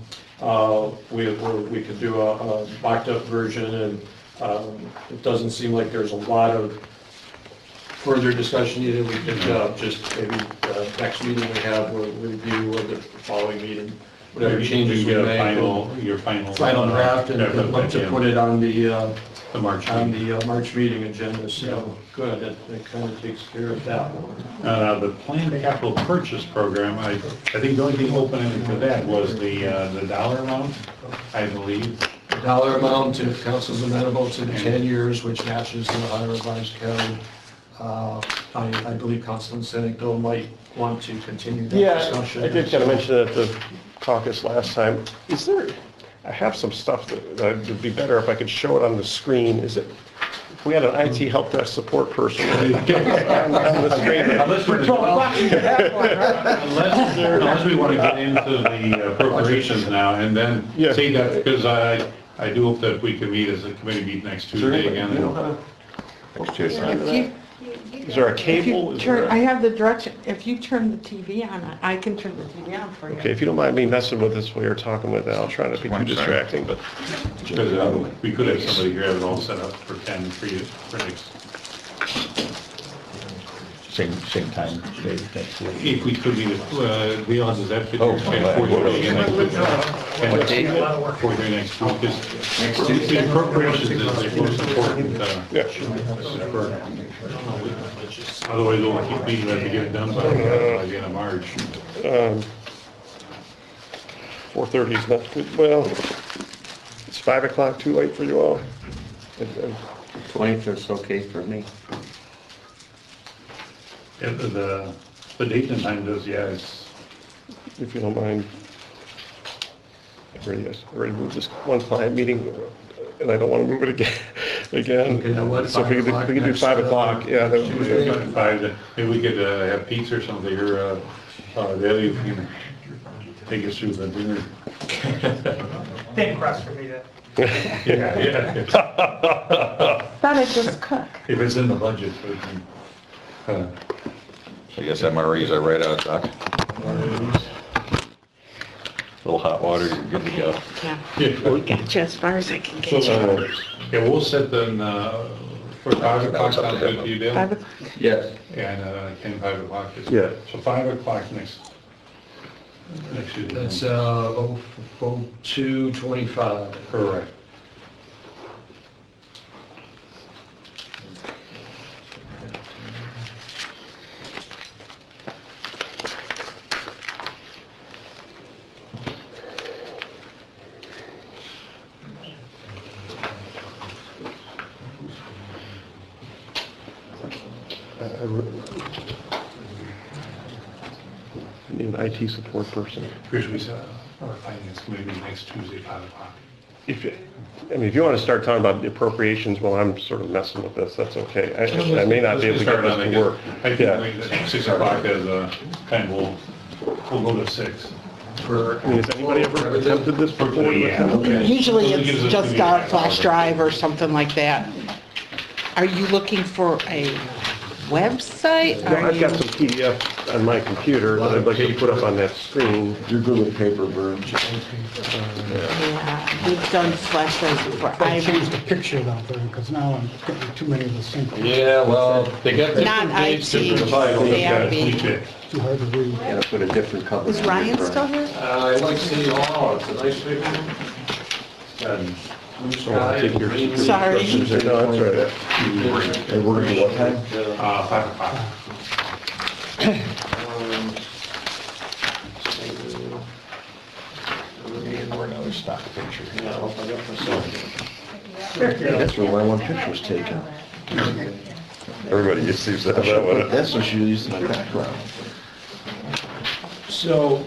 we could do a mocked up version, and it doesn't seem like there's a lot of further discussion needed. We could just maybe next meeting we have a review of the following meeting, whatever changes we make. Your final draft, and look to put it on the March March meeting agenda. So good, that kind of takes care of that one. The planned capital purchase program, I think the only thing open for that was the dollar amount, I believe. The dollar amount, if council's amenable to the 10 years, which matches the Ohio Revised Code. I believe Councilman Senek though might want to continue that discussion. I did kind of mention it at the caucus last time. I have some stuff that would be better if I could show it on the screen. If we had an IT help desk support person on the screen. Unless we want to get into the appropriations now, and then say that, because I do hope that we can meet as a committee meet next Tuesday again. Is there a cable? I have the direction. If you turn the TV on, I can turn the TV on for you. Okay, if you don't mind me messing with this while you're talking with Al, trying to be too distracting, but. Because we could have somebody here have it all set up for 10 for you, for next. Same time, maybe next week. If we could meet, Leon, does that fit your schedule for you again next week? What date? For you next week, because the appropriations is the most important. Otherwise, we'll keep meeting to get it done by the end of March. 4:30 is not good. Well, it's 5 o'clock too late for you all. 20th is okay for me. And the date and time does, yeah, it's, If you don't mind. I already moved this one client meeting, and I don't want to move it again. Okay, now what, So if we 5 could do o'clock 5 next, o'clock, yeah. that would be Tuesday? good. 5, maybe we could have pizza or something, or Dale, you can take us through the dinner. Thin crust for me to. Yeah. Thought I'd just cook. If it's in the budget, so we can, I guess MREs are right out, Doc. Little hot water, you're good to go. Yeah, we got you as far as I can so, get you. yeah, we'll set them for 5 o'clock, sounds good to you, Dale? 5 o'clock. Yes. Yeah, and Ken, 5 o'clock is. Yeah. So 5 o'clock next Tuesday. That's 02/25. Correct. I need an IT support person. Here's we said, our finance committee next Tuesday, 5 o'clock. If you want to start talking about the appropriations while I'm sort of messing with this, that's okay. I may not be able to get this to work. I Yeah. think 6 o'clock is kind of, we'll go to 6. I mean, has anybody ever attempted this before? Yeah. Okay. Usually So it gives it's us just maybe a half flash hour. drive or something like that. Are you looking for a website? No, Are I've got you- some PDF on my computer that I'd like to put up on that screen. You're good with paper, Vern. Yeah, we've done flash drives before. I changed the picture though, because now I'm getting too many of the same. Yeah, well, they got Not different dates, IT, different titles. ARB. Too hard to read. Put a different cover. Is Ryan still here? I like City Hall, it's a nice big room. And blue sky and green leaves. Sorry. No, that's right. And we're gonna do what time? 5 o'clock. Or another stock picture. That's where my one picture was taken. Everybody just seems to have that one. That's what she used in the background. So,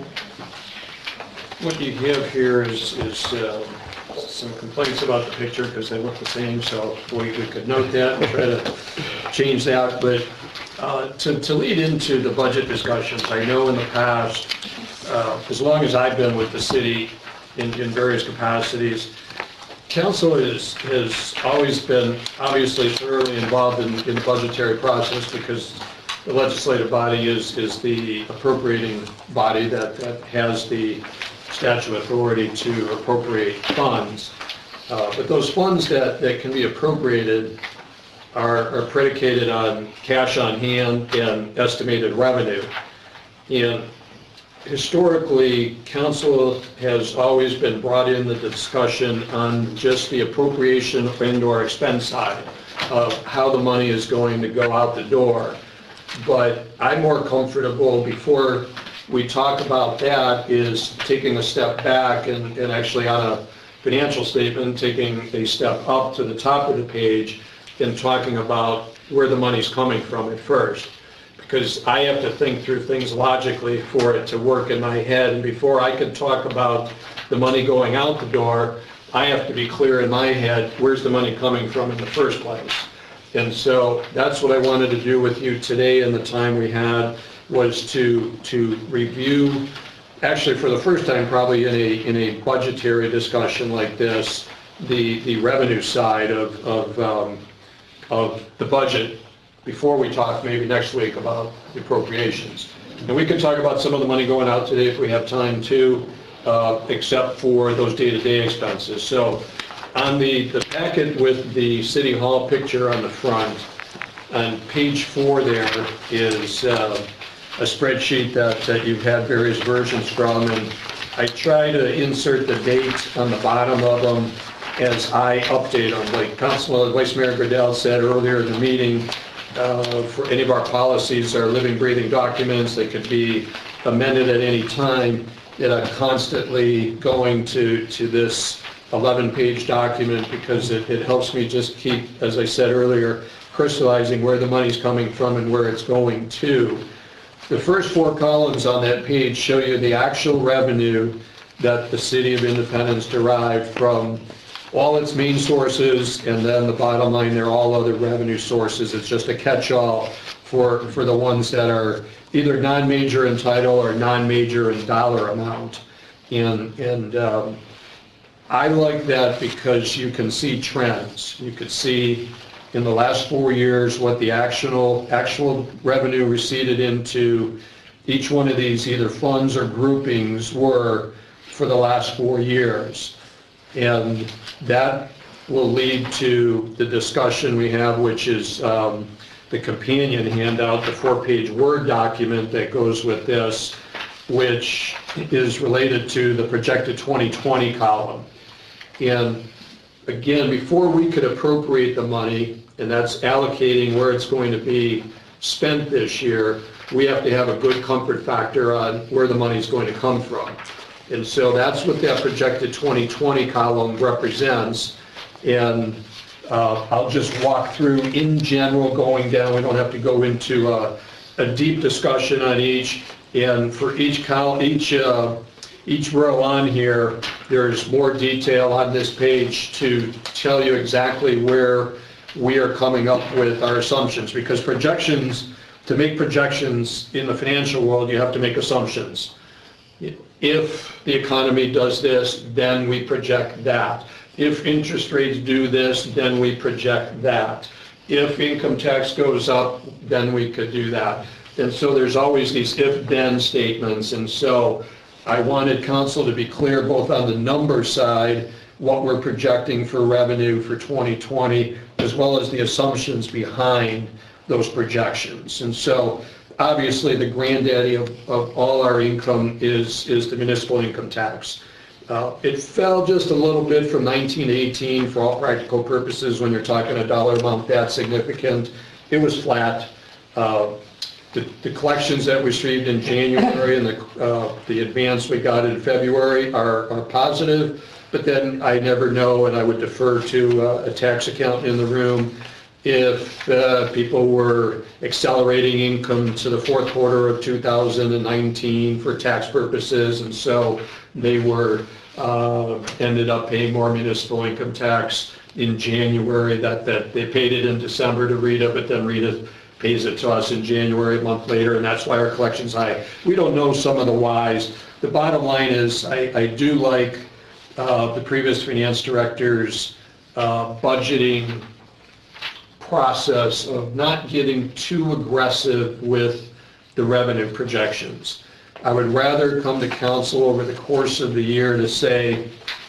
what you have here is some complaints about the picture because they look the same, so we could note that and try to change that. But to lead into the budget discussions, I know in the past, as long as I've been with the city in various capacities, council has always been obviously thoroughly involved in the budgetary process because the legislative body is the appropriating body that has the statute authority to appropriate funds. But those funds that can be appropriated are predicated on cash on hand and estimated revenue. And historically, council has always been brought in the discussion on just the appropriation and/or expense side of how the money is going to go out the door. But I'm more comfortable before we talk about that is taking a step back and actually on a financial statement, taking a step up to the top of the page and talking about where the money's coming from at first. Because I have to think through things logically for it to work in my head. And before I can talk about the money going out the door, I have to be clear in my head, where's the money coming from in the first place? And so that's what I wanted to do with you today, and the time we had was to review, actually for the first time probably in a budgetary discussion like this, the revenue side of the budget before we talk maybe next week about the appropriations. And we can talk about some of the money going out today if we have time to, except for those day-to-day expenses. So on the packet with the City Hall picture on the front, on page 4 there is a spreadsheet that you've had various versions from, and I try to insert the dates on the bottom of them as I update them. Like Councilor Vice Mayor Gradell said earlier in the meeting, for any of our policies are living, breathing documents that could be amended at any time, that I'm constantly going to this 11-page document because it helps me just keep, as I said earlier, crystallizing where the money's coming from and where it's going to. The first 4 columns on that page show you the actual revenue that the City of Independence derived from all its main sources, and then the bottom line, they're all other revenue sources. It's just a catch-all for the ones that are either non-major in title or non-major in dollar amount. And I like that because you can see trends. You could see in the last 4 years what the actual revenue receded into each one of these either funds or groupings were for the last 4 years. And that will lead to the discussion we have, which is the companion handout, the 4-page Word document that goes with this, which is related to the projected 2020 column. And again, before we could appropriate the money, and that's allocating where it's going to be spent this year, we have to have a good comfort factor on where the money is going to come from. And so that's what that projected 2020 column represents. And I'll just walk through in general going down. We don't have to go into a deep discussion on each. And for each row on here, there's more detail on this page to tell you exactly where we are coming up with our assumptions. Because projections, to make projections in the financial world, you have to make assumptions. If the economy does this, then we project that. If interest rates do this, then we project that. If income tax goes up, then we could do that. And so there's always these if-then statements. And so I wanted council to be clear both on the number side, what we're projecting for revenue for 2020, as well as the assumptions behind those projections. And so obviously the granddaddy of all our income is the municipal income tax. It fell just a little bit from 19 to 18 for all practical purposes when you're talking a dollar amount that significant. It was flat. The collections that we received in January and the advance we got in February are positive, but then I never know, and I would defer to a tax accountant in the room, if people were accelerating income to the fourth quarter of 2019 for tax purposes, and so they were ended up paying more municipal income tax in January, that they paid it in December to Rita, but then Rita pays it to us in January, a month later, and that's why our collection's high. We don't know some of the whys. The bottom line is I do like the previous finance director's budgeting process of not getting too aggressive with the revenue projections. I would rather come to council over the course of the year to say,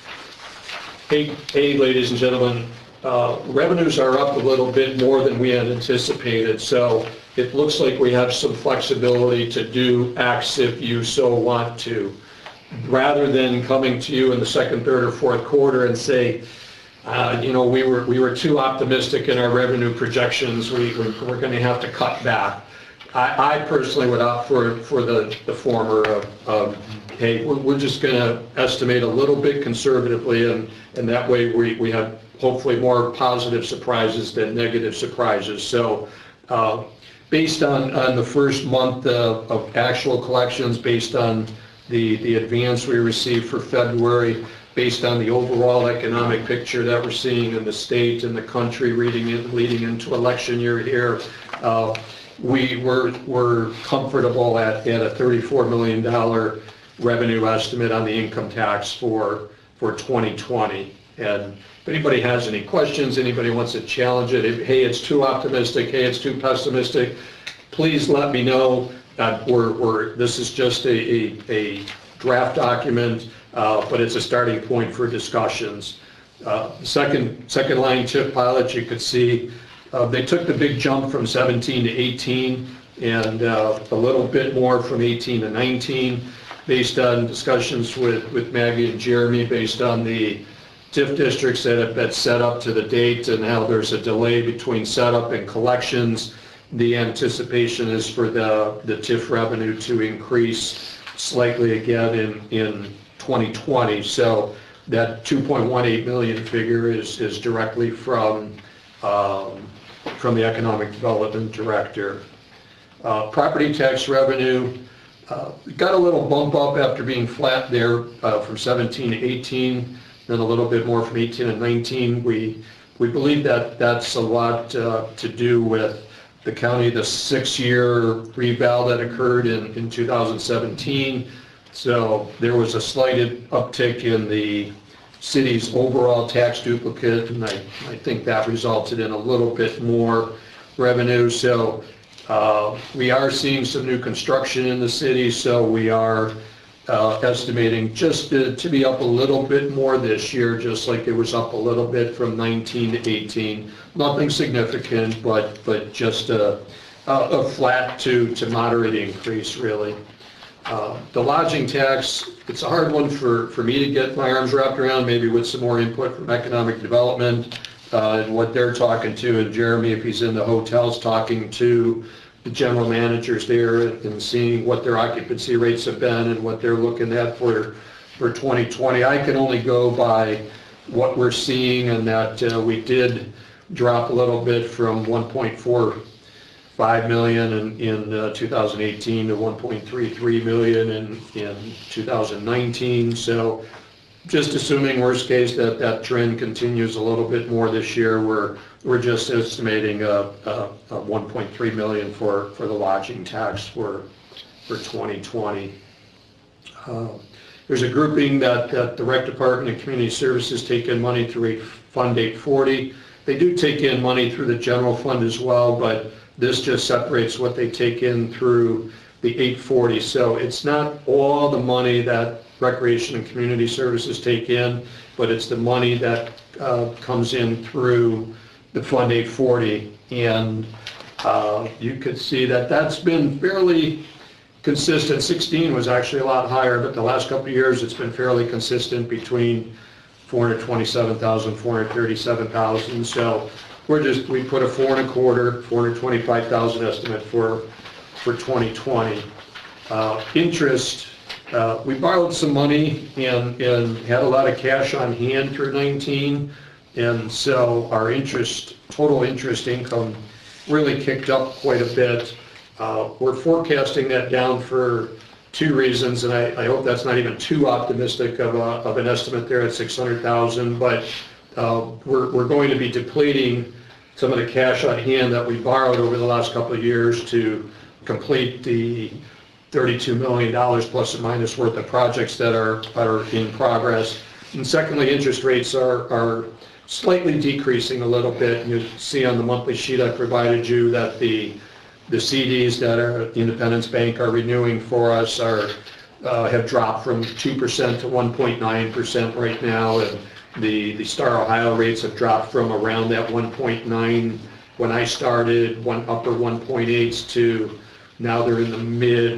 hey ladies and gentlemen, revenues are up a little bit more than we had anticipated, so it looks like we have some flexibility to do X if you so want to, rather than coming to you in the second, third, or fourth quarter and say, we were too optimistic in our revenue projections, we're going to have to cut back. I personally would opt for the former of hey, we're just going to estimate a little bit conservatively, and that way we have hopefully more positive surprises than negative surprises. So based on the first month of actual collections, based on the advance we received for February, based on the overall economic picture that we're seeing in the state and the country leading into election year here, we're comfortable at a $34 million revenue estimate on the income tax for 2020. And if anybody has any questions, anybody wants to challenge it, hey, it's too optimistic, hey, it's too pessimistic, please let me know. This is just a draft document, but it's a starting point for discussions. Second line TIF pilot, you could see they took the big jump from 17 to 18 and a little bit more from 18 to 19 based on discussions with Maggie and Jeremy, based on the TIF districts that have been set up to the date and how there's a delay between setup and collections. The anticipation is for the TIF revenue to increase slightly again in 2020. So that 2.18 million figure is directly from from the Economic Development Director. Property tax revenue got a little bump up after being flat there from 17 to 18, then a little bit more from 18 to 19. We believe that that's a lot to do with the county, the 6-year reval that occurred in 2017. So there was a slight uptick in the city's overall tax duplicate, and I think that resulted in a little bit more revenue. So we are seeing some new construction in the city, so we are estimating just to be up a little bit more this year, just like it was up a little bit from 19 to 18. Nothing significant, but just a flat to moderate increase, really. The lodging tax, it's a hard one for me to get my arms wrapped around, maybe with some more input from economic development and what they're talking to, and Jeremy, if he's in the hotels, talking to the general managers there and seeing what their occupancy rates have been and what they're looking at for 2020. I can only go by what we're seeing, and that we did drop a little bit from 1.45 million in 2018 to 1.33 million in 2019. So just assuming worst case that trend continues a little bit more this year, we're just estimating 1.3 million for the lodging tax for 2020. There's a grouping that the Rec Department and Community Services take in money through Fund 840. They do take in money through the general fund as well, but this just separates what they take in through the 840. So it's not all the money that Recreation and Community Services take in, but it's the money that comes in through the Fund 840. And you could see that that's been fairly consistent. 16 was actually a lot higher, but the last couple of years it's been fairly consistent between 427,000, 437,000. So we put a 425,000 estimate for 2020. Interest, we borrowed some money and had a lot of cash on hand through 19, and so our total interest income really kicked up quite a bit. We're forecasting that down for two reasons, and I hope that's not even too optimistic of an estimate there at 600,000, but we're going to be depleting some of the cash on hand that we borrowed over the last couple of years to complete the $32 million plus or minus worth of projects that are in progress. And secondly, interest rates are slightly decreasing a little bit. You see on the monthly sheet I provided you that the CDs that Independence Bank are renewing for us have dropped from 2% to 1.9% right now, and the Star Ohio rates have dropped from around that 1.9 when I started, upper 1.8s to now they're in the mid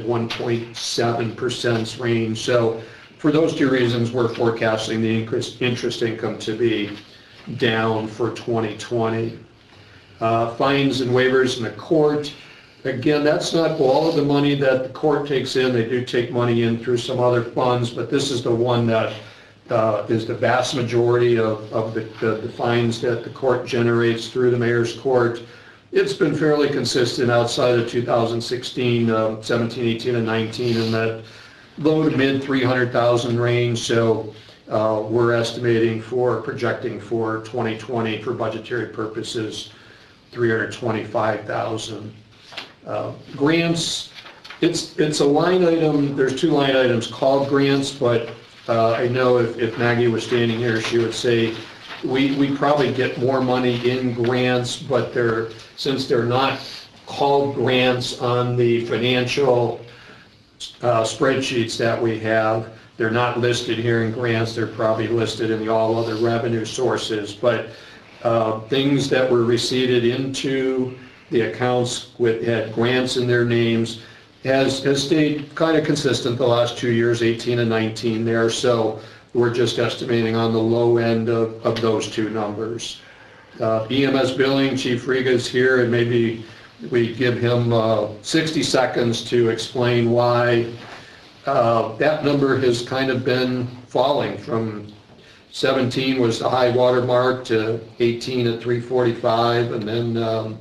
1.7% range. So for those two reasons, we're forecasting the interest income to be down for 2020. Fines and waivers in the court. Again, that's not all of the money that the court takes in. They do take money in through some other funds, but this is the one that is the vast majority of the fines that the court generates through the mayor's court. It's been fairly consistent outside of 2016, 17, 18, and 19 in that low to mid 300,000 range. So we're projecting for 2020 for budgetary purposes, 325,000. Grants, it's a line item. There's two line items called grants, but I know if Maggie was standing here, she would say we probably get more money in grants, but since they're not called grants on the financial spreadsheets that we have, they're not listed here in grants. They're probably listed in the all other revenue sources, but things that were receipted into the accounts had grants in their names has stayed kind of consistent the last 2 years, 18 and 19 there. So we're just estimating on the low end of those two numbers. EMS billing, Chief Riga's here, and maybe we give him 60 seconds to explain why that number has kind of been falling from 17 was the high water mark, to 18 at 345, and then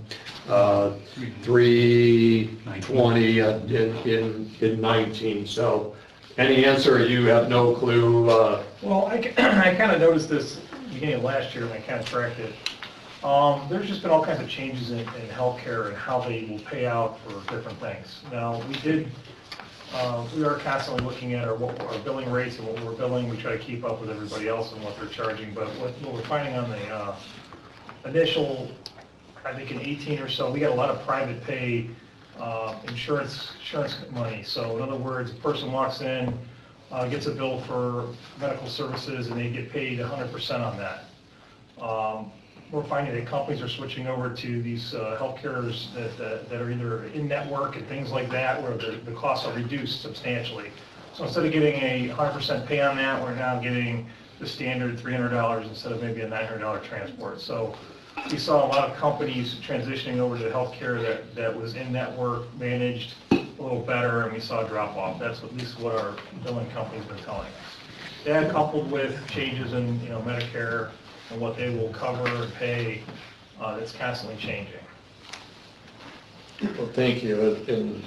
320 in 19. So any answer, you have no clue? Well, I kind of noticed this beginning of last year when I kind of tracked it. There's just been all kinds of changes in healthcare and how they will pay out for different things. Now, we are constantly looking at our billing rates and what we're billing. We try to keep up with everybody else and what they're charging. But what we're finding on the initial, I think in 18 or so, we got a lot of private pay insurance money. So in other words, a person walks in, gets a bill for medical services, and they get paid 100% on that. We're finding that companies are switching over to these healthcares that are either in network and things like that, where the costs are reduced substantially. So instead of getting a 100% pay on that, we're now getting the standard $300 instead of maybe a $900 transport. So we saw a lot of companies transitioning over to healthcare that was in network, managed a little better, and we saw a drop off. That's at least what our billing company's been telling us. That coupled with changes in Medicare and what they will cover and pay, that's constantly changing. Well, thank you. And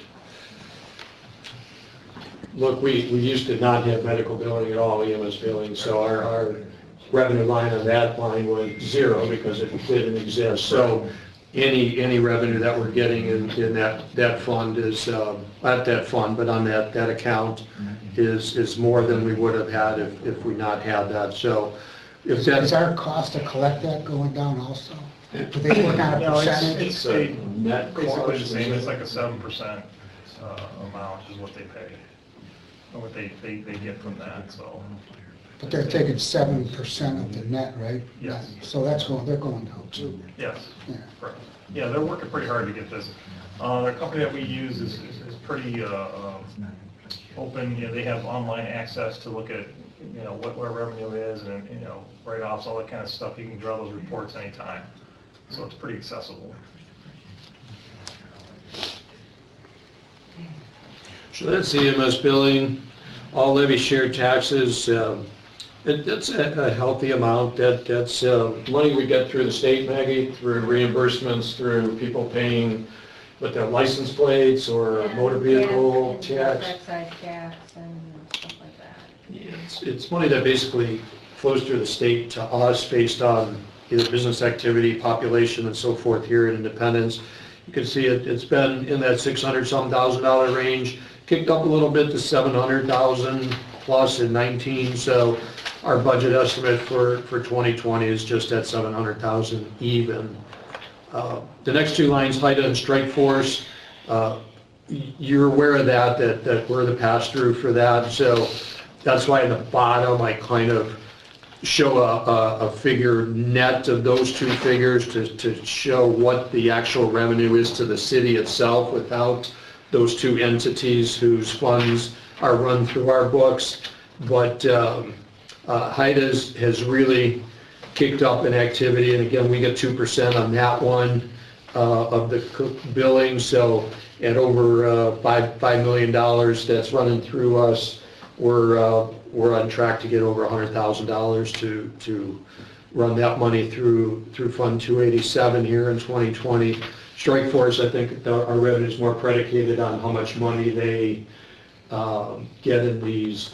look, we used to not have medical billing at all, EMS billing, so our revenue line on that line was zero because it didn't exist. So any revenue that we're getting in that fund is, not that fund, but on that account is more than we would have had if we not had that. So if that Is our cost to collect that going down also? Do they work on a percentage? It's net basically the cost, same. It's like a 7% amount is what they pay, or what they get from that. So. But they're taking 7% of the net, right? Yes. So they're going down too. Yes. Yeah. Correct. Yeah, they're working pretty hard to get this. The company that we use is pretty open. They have online access to look at what our revenue is, and write-offs, all that kind of stuff. You can draw those reports anytime, so it's pretty accessible. So that's EMS billing, all levy shared taxes. That's a healthy amount. That's money we get through the state, Maggie, through reimbursements, through people paying with their license plates or motor vehicle tax. Excise tax and stuff like that. Yeah, it's money that basically flows through the state to us based on either business activity, population, and so forth here in Independence. You can see it's been in that $600,000 range, kicked up a little bit to $700,000 plus in 19. So our budget estimate for 2020 is just at $700,000 even. The next two lines, HIDA and Strike Force, you're aware of that we're the pass-through for that. So that's why at the bottom I kind of show a figure net of those two figures to show what the actual revenue is to the city itself without those two entities whose funds are run through our books. But HIDA has really kicked up in activity, and again, we get 2% on that one of the billing. So at over $5 million that's running through us, we're on track to get over $100,000 to run that money through Fund 287 here in 2020. Strike Force, I think our revenue is more predicated on how much money they get in these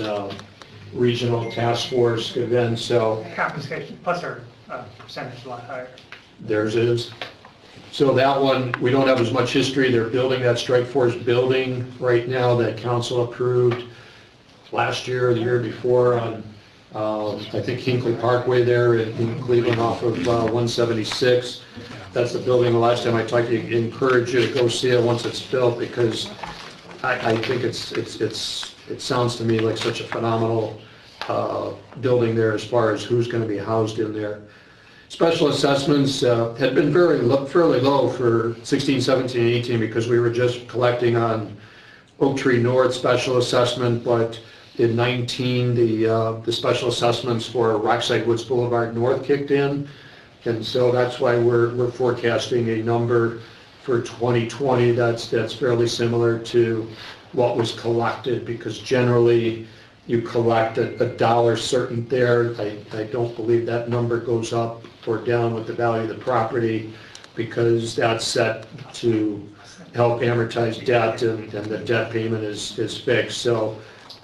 regional task force events. So Compensation plus our percentage is a lot higher. theirs is. So that one, we don't have as much history. They're building that Strike Force building right now that council approved last year or the year before on, I think, Hinckley Parkway there in Cleveland off of 176. That's the building. The last time I talked to you, encourage you to go see it once it's built, because I think it sounds to me like such a phenomenal building there as far as who's going to be housed in there. Special assessments had been fairly low for 16, 17, 18 because we were just collecting on Oak Tree North special assessment, but in 19 the special assessments for Rockside Woods Boulevard North kicked in, and so that's why we're forecasting a number for 2020 that's fairly similar to what was collected, because generally you collect a dollar certain there. I don't believe that number goes up or down with the value of the property, because that's set to help amortize debt, and the debt payment is fixed. So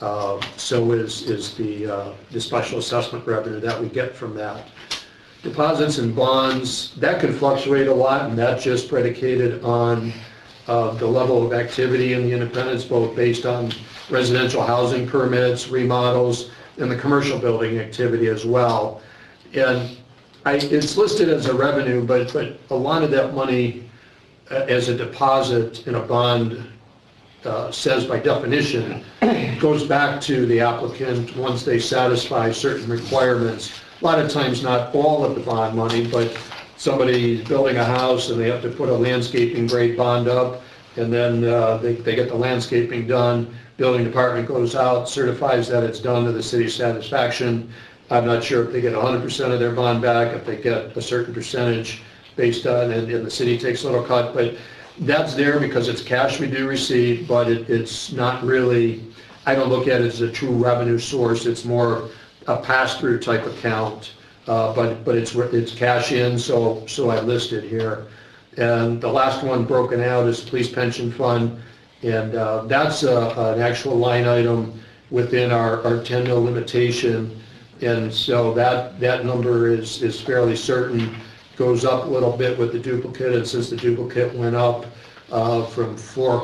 is the special assessment revenue that we get from that. Deposits and bonds, that can fluctuate a lot, and that's just predicated on the level of activity in the Independence, both based on residential housing permits, remodels, and the commercial building activity as well. And it's listed as a revenue, but a lot of that money as a deposit in a bond says by definition goes back to the applicant once they satisfy certain requirements. A lot of times not all of the bond money, but somebody's building a house and they have to put a landscaping grade bond up, and then they get the landscaping done, building department goes out, certifies that it's done to the city's satisfaction. I'm not sure if they get 100% of their bond back, if they get a certain percentage based on, and the city takes a little cut, but that's there because it's cash we do receive, but it's not really, I don't look at it as a true revenue source. It's more a pass-through type account, but it's cash in, so I list it here. And the last one broken out is police pension fund, and that's an actual line item within our 10 mil limitation, and so that number is fairly certain. Goes up a little bit with the duplicate, and since the duplicate went up from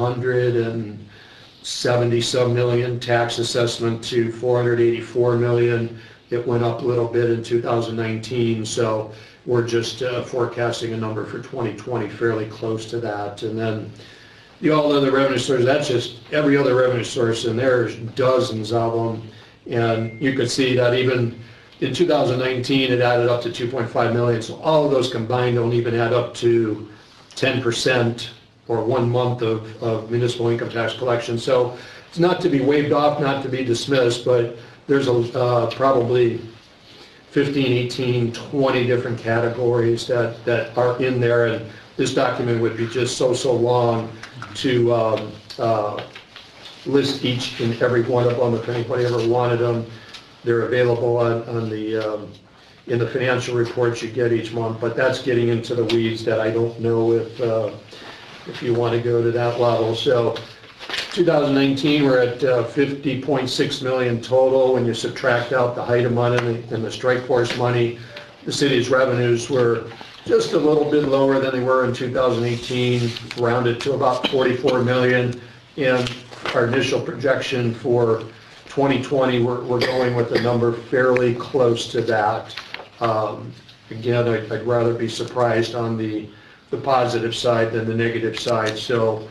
470 some million tax assessment to 484 million, it went up a little bit in 2019, so we're just forecasting a number for 2020 fairly close to that. And then all other revenue sources, that's just every other revenue source, and there's dozens of them, and you could see that even in 2019, it added up to 2.5 million, so all of those combined don't even add up to 10% or 1 month of municipal income tax collection. So it's not to be waved off, not to be dismissed, but there's probably 15, 18, 20 different categories that are in there, and this document would be just so long to list each and every one of them if anybody ever wanted them. They're available on the in the financial reports you get each month, but that's getting into the weeds that I don't know if you want to go to that level. So 2019, we're at 50.6 million total. When you subtract out the HIDA money and the strike force money, the city's revenues were just a little bit lower than they were in 2018, rounded to about 44 million. And our initial projection for 2020, we're going with a number fairly close to that. Again, I'd rather be surprised on the positive side than the negative side. So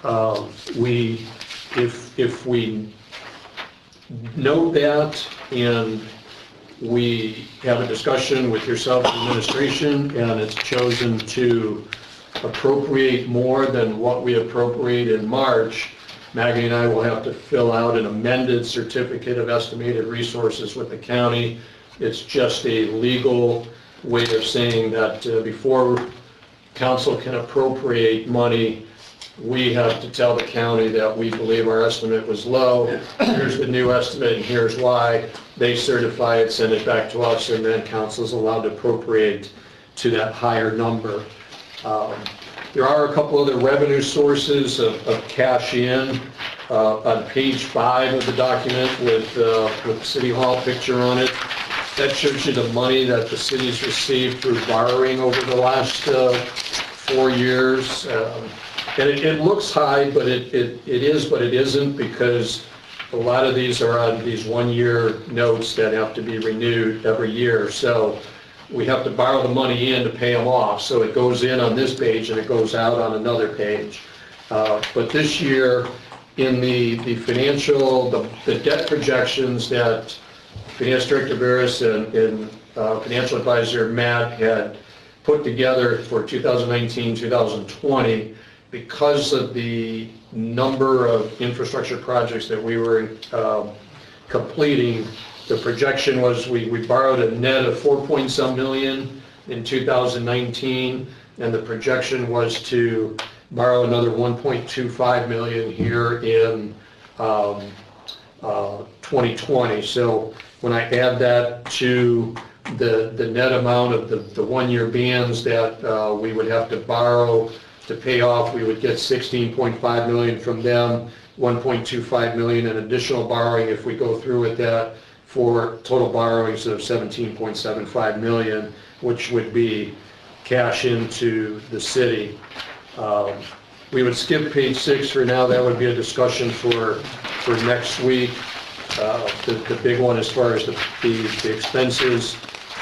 if we know that and we have a discussion with yourself, administration, and it's chosen to appropriate more than what we appropriate in March, Maggie and I will have to fill out an amended certificate of estimated resources with the county. It's just a legal way of saying that before council can appropriate money, we have to tell the county that we believe our estimate was low. Here's the new estimate and here's why. They certify it, send it back to us, and then council's allowed to appropriate to that higher number. There are a couple other revenue sources of cash in on page 5 of the document with City Hall picture on it. That shows you the money that the city's received through borrowing over the last 4 years. And it looks high, but it is, but it isn't, because a lot of these are on these 1-year notes that have to be renewed every year. So we have to borrow the money in to pay them off. So it goes in on this page and it goes out on another page. But this year, in the financial, the debt projections that Finance Director Barris and Financial Advisor Matt had put together for 2019-2020, because of the number of infrastructure projects that we were completing, the projection was we borrowed a net of 4.some million in 2019, and the projection was to borrow another 1.25 million here in 2020. So when I add that to the net amount of the one-year bands that we would have to borrow to pay off, we would get 16.5 million from them, 1.25 million in additional borrowing if we go through with that, for total borrowings of 17.75 million, which would be cash into the city. We would skip page 6 for now. That would be a discussion for next week. The big one as far as the expenses.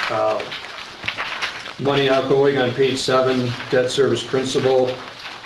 Money outgoing on page 7, debt service principal.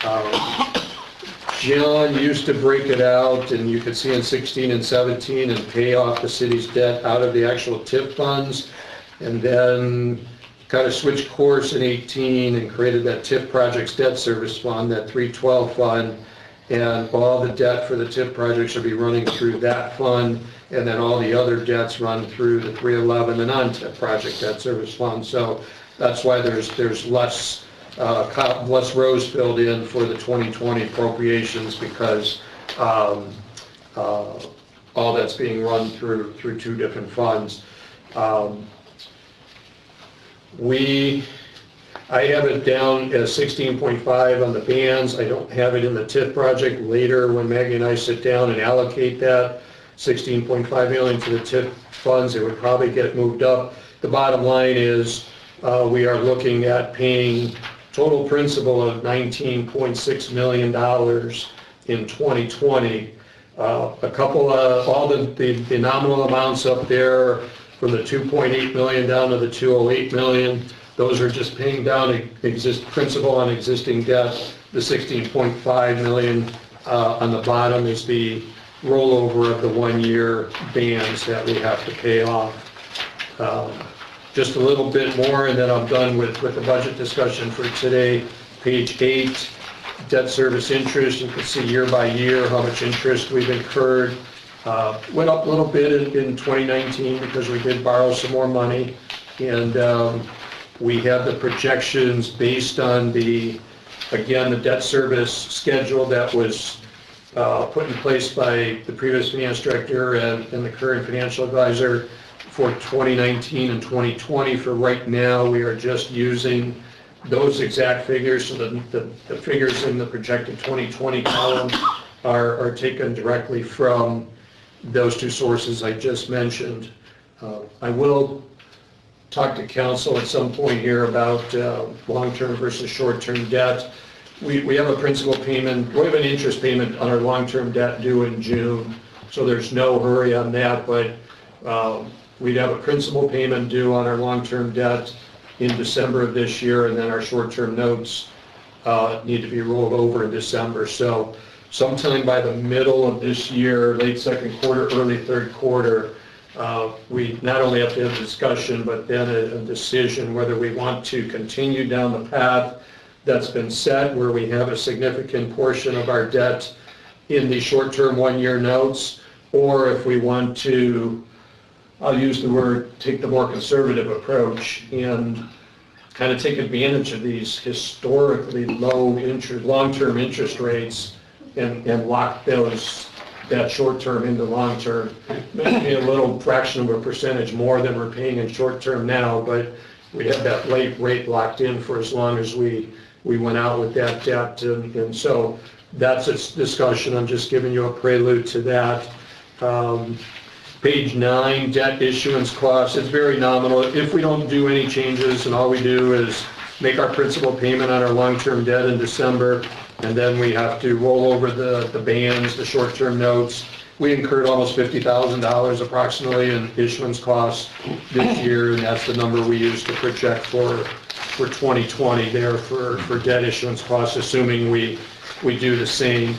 John used to break it out, and you could see in 16 and 17, and pay off the city's debt out of the actual TIP funds, and then kind of switched course in 18 and created that TIP projects debt service fund, that 312 fund, and all the debt for the TIP projects should be running through that fund, and then all the other debts run through the 311, the non-TIP project debt service fund. So that's why there's less rows filled in for the 2020 appropriations, because all that's being run through 2 different funds. I have it down as 16.5 on the bands. I don't have it in the TIP project. Later, when Maggie and I sit down and allocate that 16.5 million to the TIP funds, it would probably get moved up. The bottom line is we are looking at paying total principal of $19.6 million in 2020. A couple of, all the nominal amounts up there, from the 2.8 million down to the 208 million, those are just paying down principal on existing debt. The 16.5 million on the bottom is the rollover of the one-year bands that we have to pay off. Just a little bit more, and then I'm done with the budget discussion for today. Page 8, debt service interest. You can see year by year how much interest we've incurred. Went up a little bit in 2019 because we did borrow some more money, and we have the projections based on the debt service schedule that was put in place by the previous finance director and the current financial advisor for 2019 and 2020. For right now, we are just using those exact figures, so the figures in the projected 2020 column are taken directly from those 2 sources I just mentioned. I will talk to council at some point here about long-term versus short-term debt. We have a principal payment, we have an interest payment on our long-term debt due in June, so there's no hurry on that, but we'd have a principal payment due on our long-term debt in December of this year, and then our short-term notes need to be rolled over in December. So sometime by the middle of this year, late second quarter, early third quarter, we not only have to have a discussion, but then a decision whether we want to continue down the path that's been set, where we have a significant portion of our debt in the short-term one-year notes, or if we want to, I'll use the word, take the more conservative approach and kind of take advantage of these historically low interest, long-term interest rates and lock that short-term into long-term. Maybe a little fraction of a percentage more than we're paying in short-term now, but we have that late rate locked in for as long as we went out with that debt. And so that's its discussion. I'm just giving you a prelude to that. Page 9, debt issuance costs. It's very nominal. If we don't do any changes and all we do is make our principal payment on our long-term debt in December, and then we have to roll over the bands, the short-term notes. We incurred almost $50,000 approximately in issuance costs this year, and that's the number we use to project for 2020 there for debt issuance costs, assuming we do the same.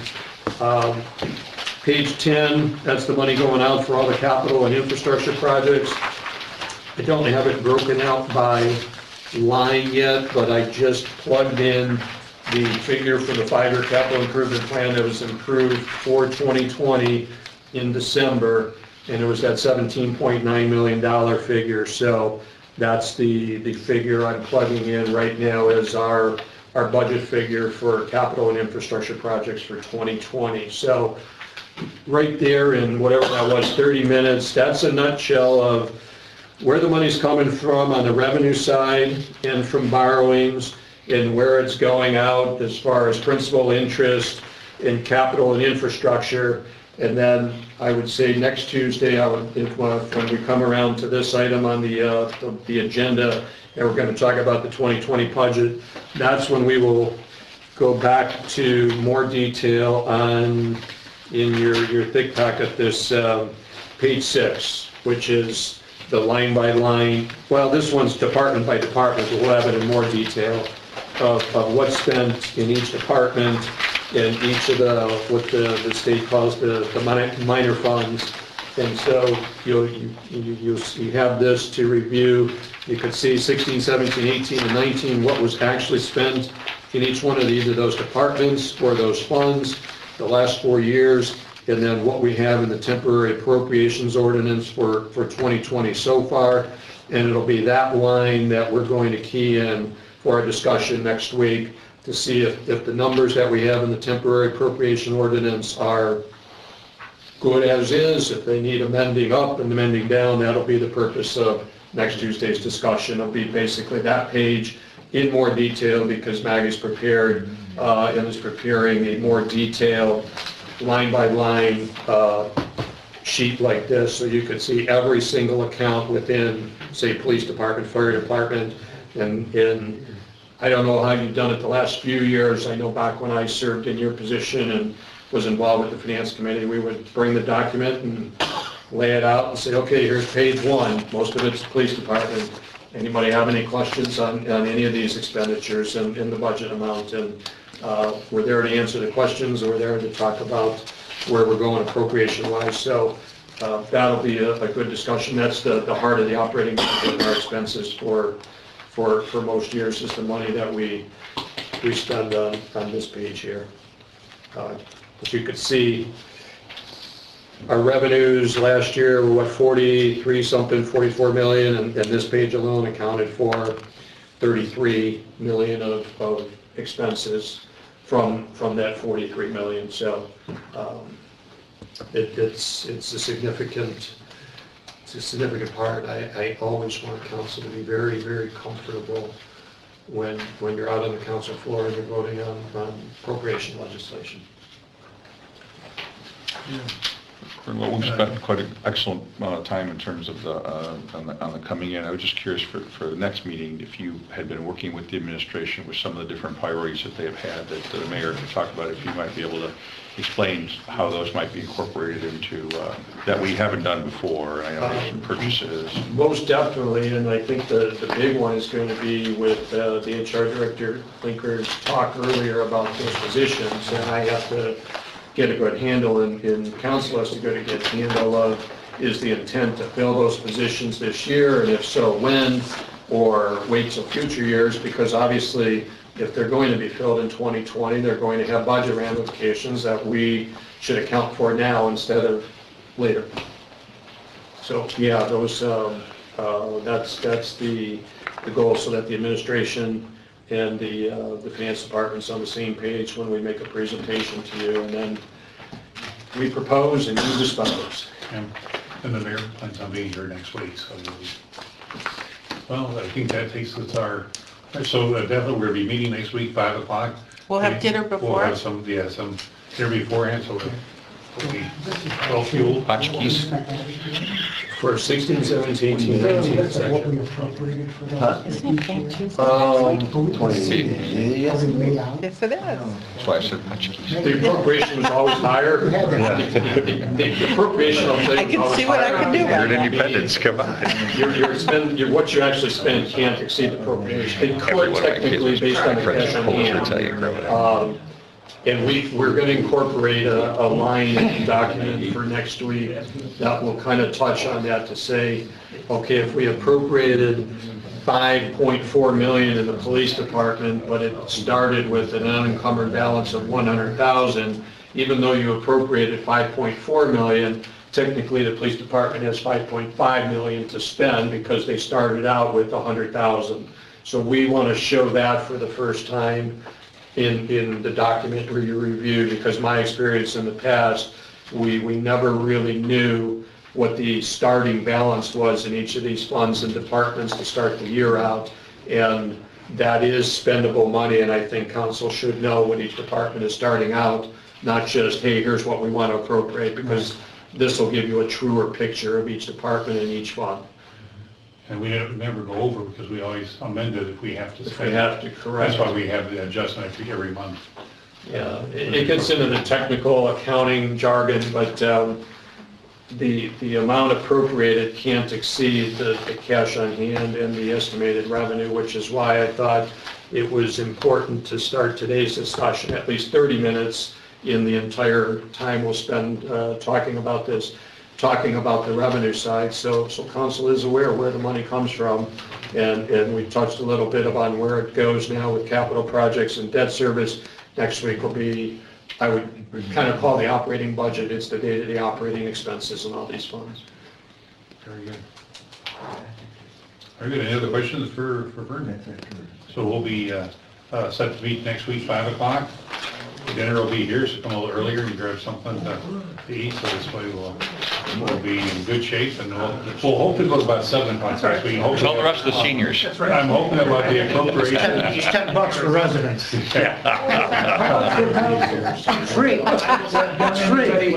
Page 10, that's the money going out for all the capital and infrastructure projects. I don't have it broken out by line yet, but I just plugged in the figure for the 5-year capital improvement plan that was approved for 2020 in December, and it was that $17.9 million figure. So that's the figure I'm plugging in right now as our budget figure for capital and infrastructure projects for 2020. So right there in whatever that was, 30 minutes, that's a nutshell of where the money's coming from on the revenue side and from borrowings, and where it's going out as far as principal, interest, in capital and infrastructure. And then I would say next Tuesday, when we come around to this item on the agenda, and we're going to talk about the 2020 budget, that's when we will go back to more detail on, in your thick packet, this page 6, which is the line by line. Well, this one's department by department, but we'll have it in more detail of what's spent in each department and each of what the state calls the minor funds. And so you have this to review. You could see 16, 17, 18, and 19, what was actually spent in each one of either those departments or those funds the last 4 years, and then what we have in the temporary appropriations ordinance for 2020 so far. And it'll be that line that we're going to key in for our discussion next week to see if the numbers that we have in the temporary appropriation ordinance are good as is. If they need amending up and amending down, that'll be the purpose of next Tuesday's discussion. It'll be basically that page in more detail, because Maggie's prepared and is preparing a more detailed line by line sheet like this, so you could see every single account within, say, police department, fire department, and I don't know how you've done it the last few years. I know back when I served in your position and was involved with the finance committee, we would bring the document and lay it out and say, okay, here's page 1. Most of it's the police department. Anybody have any questions on any of these expenditures and the budget amount? And we're there to answer the questions, or we're there to talk about where we're going appropriation-wise. So that'll be a good discussion. That's the heart of the operating budget and our expenses for most years, is the money that we spend on this page here. As you could see, our revenues last year were, 44 million, and this page alone accounted for 33 million of expenses from that 43 million. So it's a significant part. I always want council to be very, very comfortable when you're out on the council floor and you're voting on appropriation legislation. Well, we've spent quite an excellent amount of time in terms of on the coming in. I was just curious for the next meeting, if you had been working with the administration with some of the different priorities that they have had that the mayor could talk about, if you might be able to explain how those might be incorporated into, that we haven't done before. I know there's some purchases. Most definitely, and I think the big one is going to be with the HR Director Linker's talk earlier about those positions, and I have to get a good handle, and council has to get a good handle of, is the intent to fill those positions this year, and if so, when, or wait till future years, because obviously if they're going to be filled in 2020, they're going to have budget ramifications that we should account for now instead of later. So yeah, those that's the goal, so that the administration and the finance department's on the same page when we make a presentation to you, and then we propose and you dispose. And the mayor plans on being here next week, so well, I think that takes us so definitely we're going to be meeting next week, 5 o'clock. We'll have dinner before. We'll have some dinner beforehand, so we'll be well fueled. Hotchkies. For 16, 17, 18, 19 section. What we appropriated for that. Huh? Isn't it Camp Tuesday? 20. Yes, it is. That's why I said hotchkies. The appropriation was always higher. The appropriation, I'll tell you, I can see what I can do. You're an independence, come on. What you actually spend can't exceed the appropriation. It could technically, based on the cash on hand. And we're going to incorporate a line document for next week that will kind of touch on that to say, okay, if we appropriated 5.4 million in the police department, but it started with an unencumbered balance of 100,000, even though you appropriated 5.4 million, technically the police department has 5.5 million to spend because they started out with 100,000. So we want to show that for the first time in the document where you review, because my experience in the past we never really knew what the starting balance was in each of these funds and departments to start the year out. And that is spendable money, and I think council should know when each department is starting out, not just, hey, here's what we want to appropriate, because this will give you a truer picture of each department and each fund. And we never go over because we always amend it if we have to. If we have to, correct. That's why we have the adjustment every month. Yeah, it gets into the technical accounting jargon, but the amount appropriated can't exceed the cash on hand and the estimated revenue, which is why I thought it was important to start today's discussion, at least 30 minutes in the entire time we'll spend talking about this, talking about the revenue side. So council is aware where the money comes from, and we touched a little bit about where it goes now with capital projects and debt service. Next week will be, I would kind of call the operating budget. It's the day-to-day operating expenses and all these funds. Very good. Very good. Any other questions for Vern? So we'll be set to meet next week, 5 o'clock. Dinner will be here, so come a little earlier and grab something to eat, so this way we'll be in good shape, and we'll hopefully go to about 7 o'clock. So we can hopefully- Tell the rest of the seniors. I'm hoping about the appropriation. It's $10 for residents. Free. That's free.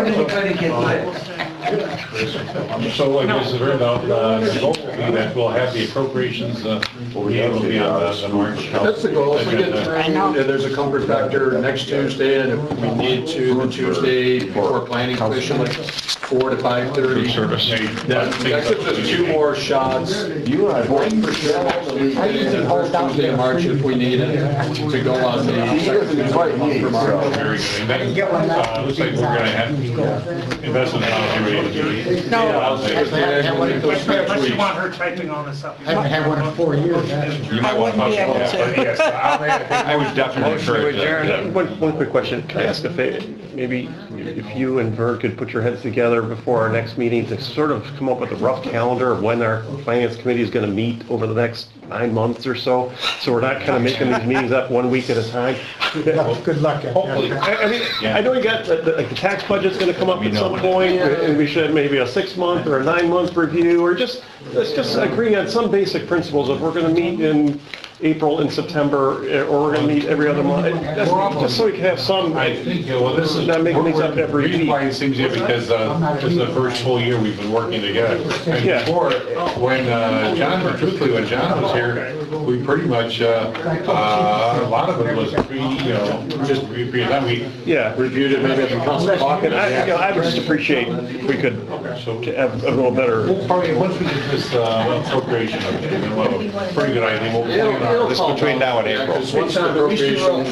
So like Mrs. Randolph, the goal will be that we'll have the appropriations, meeting will be on the March. That's the goal. If we get through, and there's a comfort factor next Tuesday, and if we need to, the Tuesday before planning commission, like 4 to 5:30. Service. That gives us 2 more shots. You and I both. Tuesday, the first Tuesday in March if we need it, to go on the second invite me, for March. so. Very good. And then, looks like we're gonna have investment policy ready to do. No. Yeah, I'll say it. Unless you want her typing all this up. I haven't had one in 4 years, actually. I wouldn't be able Yeah, but to. yes, I would definitely encourage that. One quick question. Can I ask if maybe if you and Vern could put your heads together before our next meeting to sort of come up with a rough calendar of when our finance committee is going to meet over the next 9 months or so we're not kind of making these meetings up 1 week at a time? Good luck at Hopefully. that. I mean, I know you got, the tax budget's going to come up at some point, and we should have maybe a 6-month or a 9-month review, or let's just agree on some basic principles. If we're going to meet in April and September, or we're going to meet every other month, just so we can have some. I think, well, this is. Not making these up every reason week. why it seems here because this is the first full year we've been working together. And Yeah. before, when truthfully, when John was here, we pretty much, a lot of it was just time we Yeah. reviewed it, maybe at the council talk. And I would just appreciate if we could have a little better. Probably, once we get this appropriation, we'll have a pretty good idea. We'll plan on This between now and April. Once the appropriations,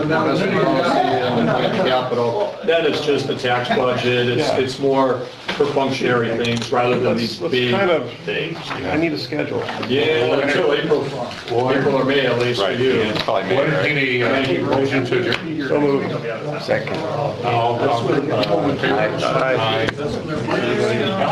capital, then it's just the tax budget, it's more for functionary things rather than these Let's big kind of, things. I need a schedule. Yeah, until April or May at least for Right, you. it's probably May, What right? is any motion to adjourn? So moved. Second. All in favor? Aye. Aye.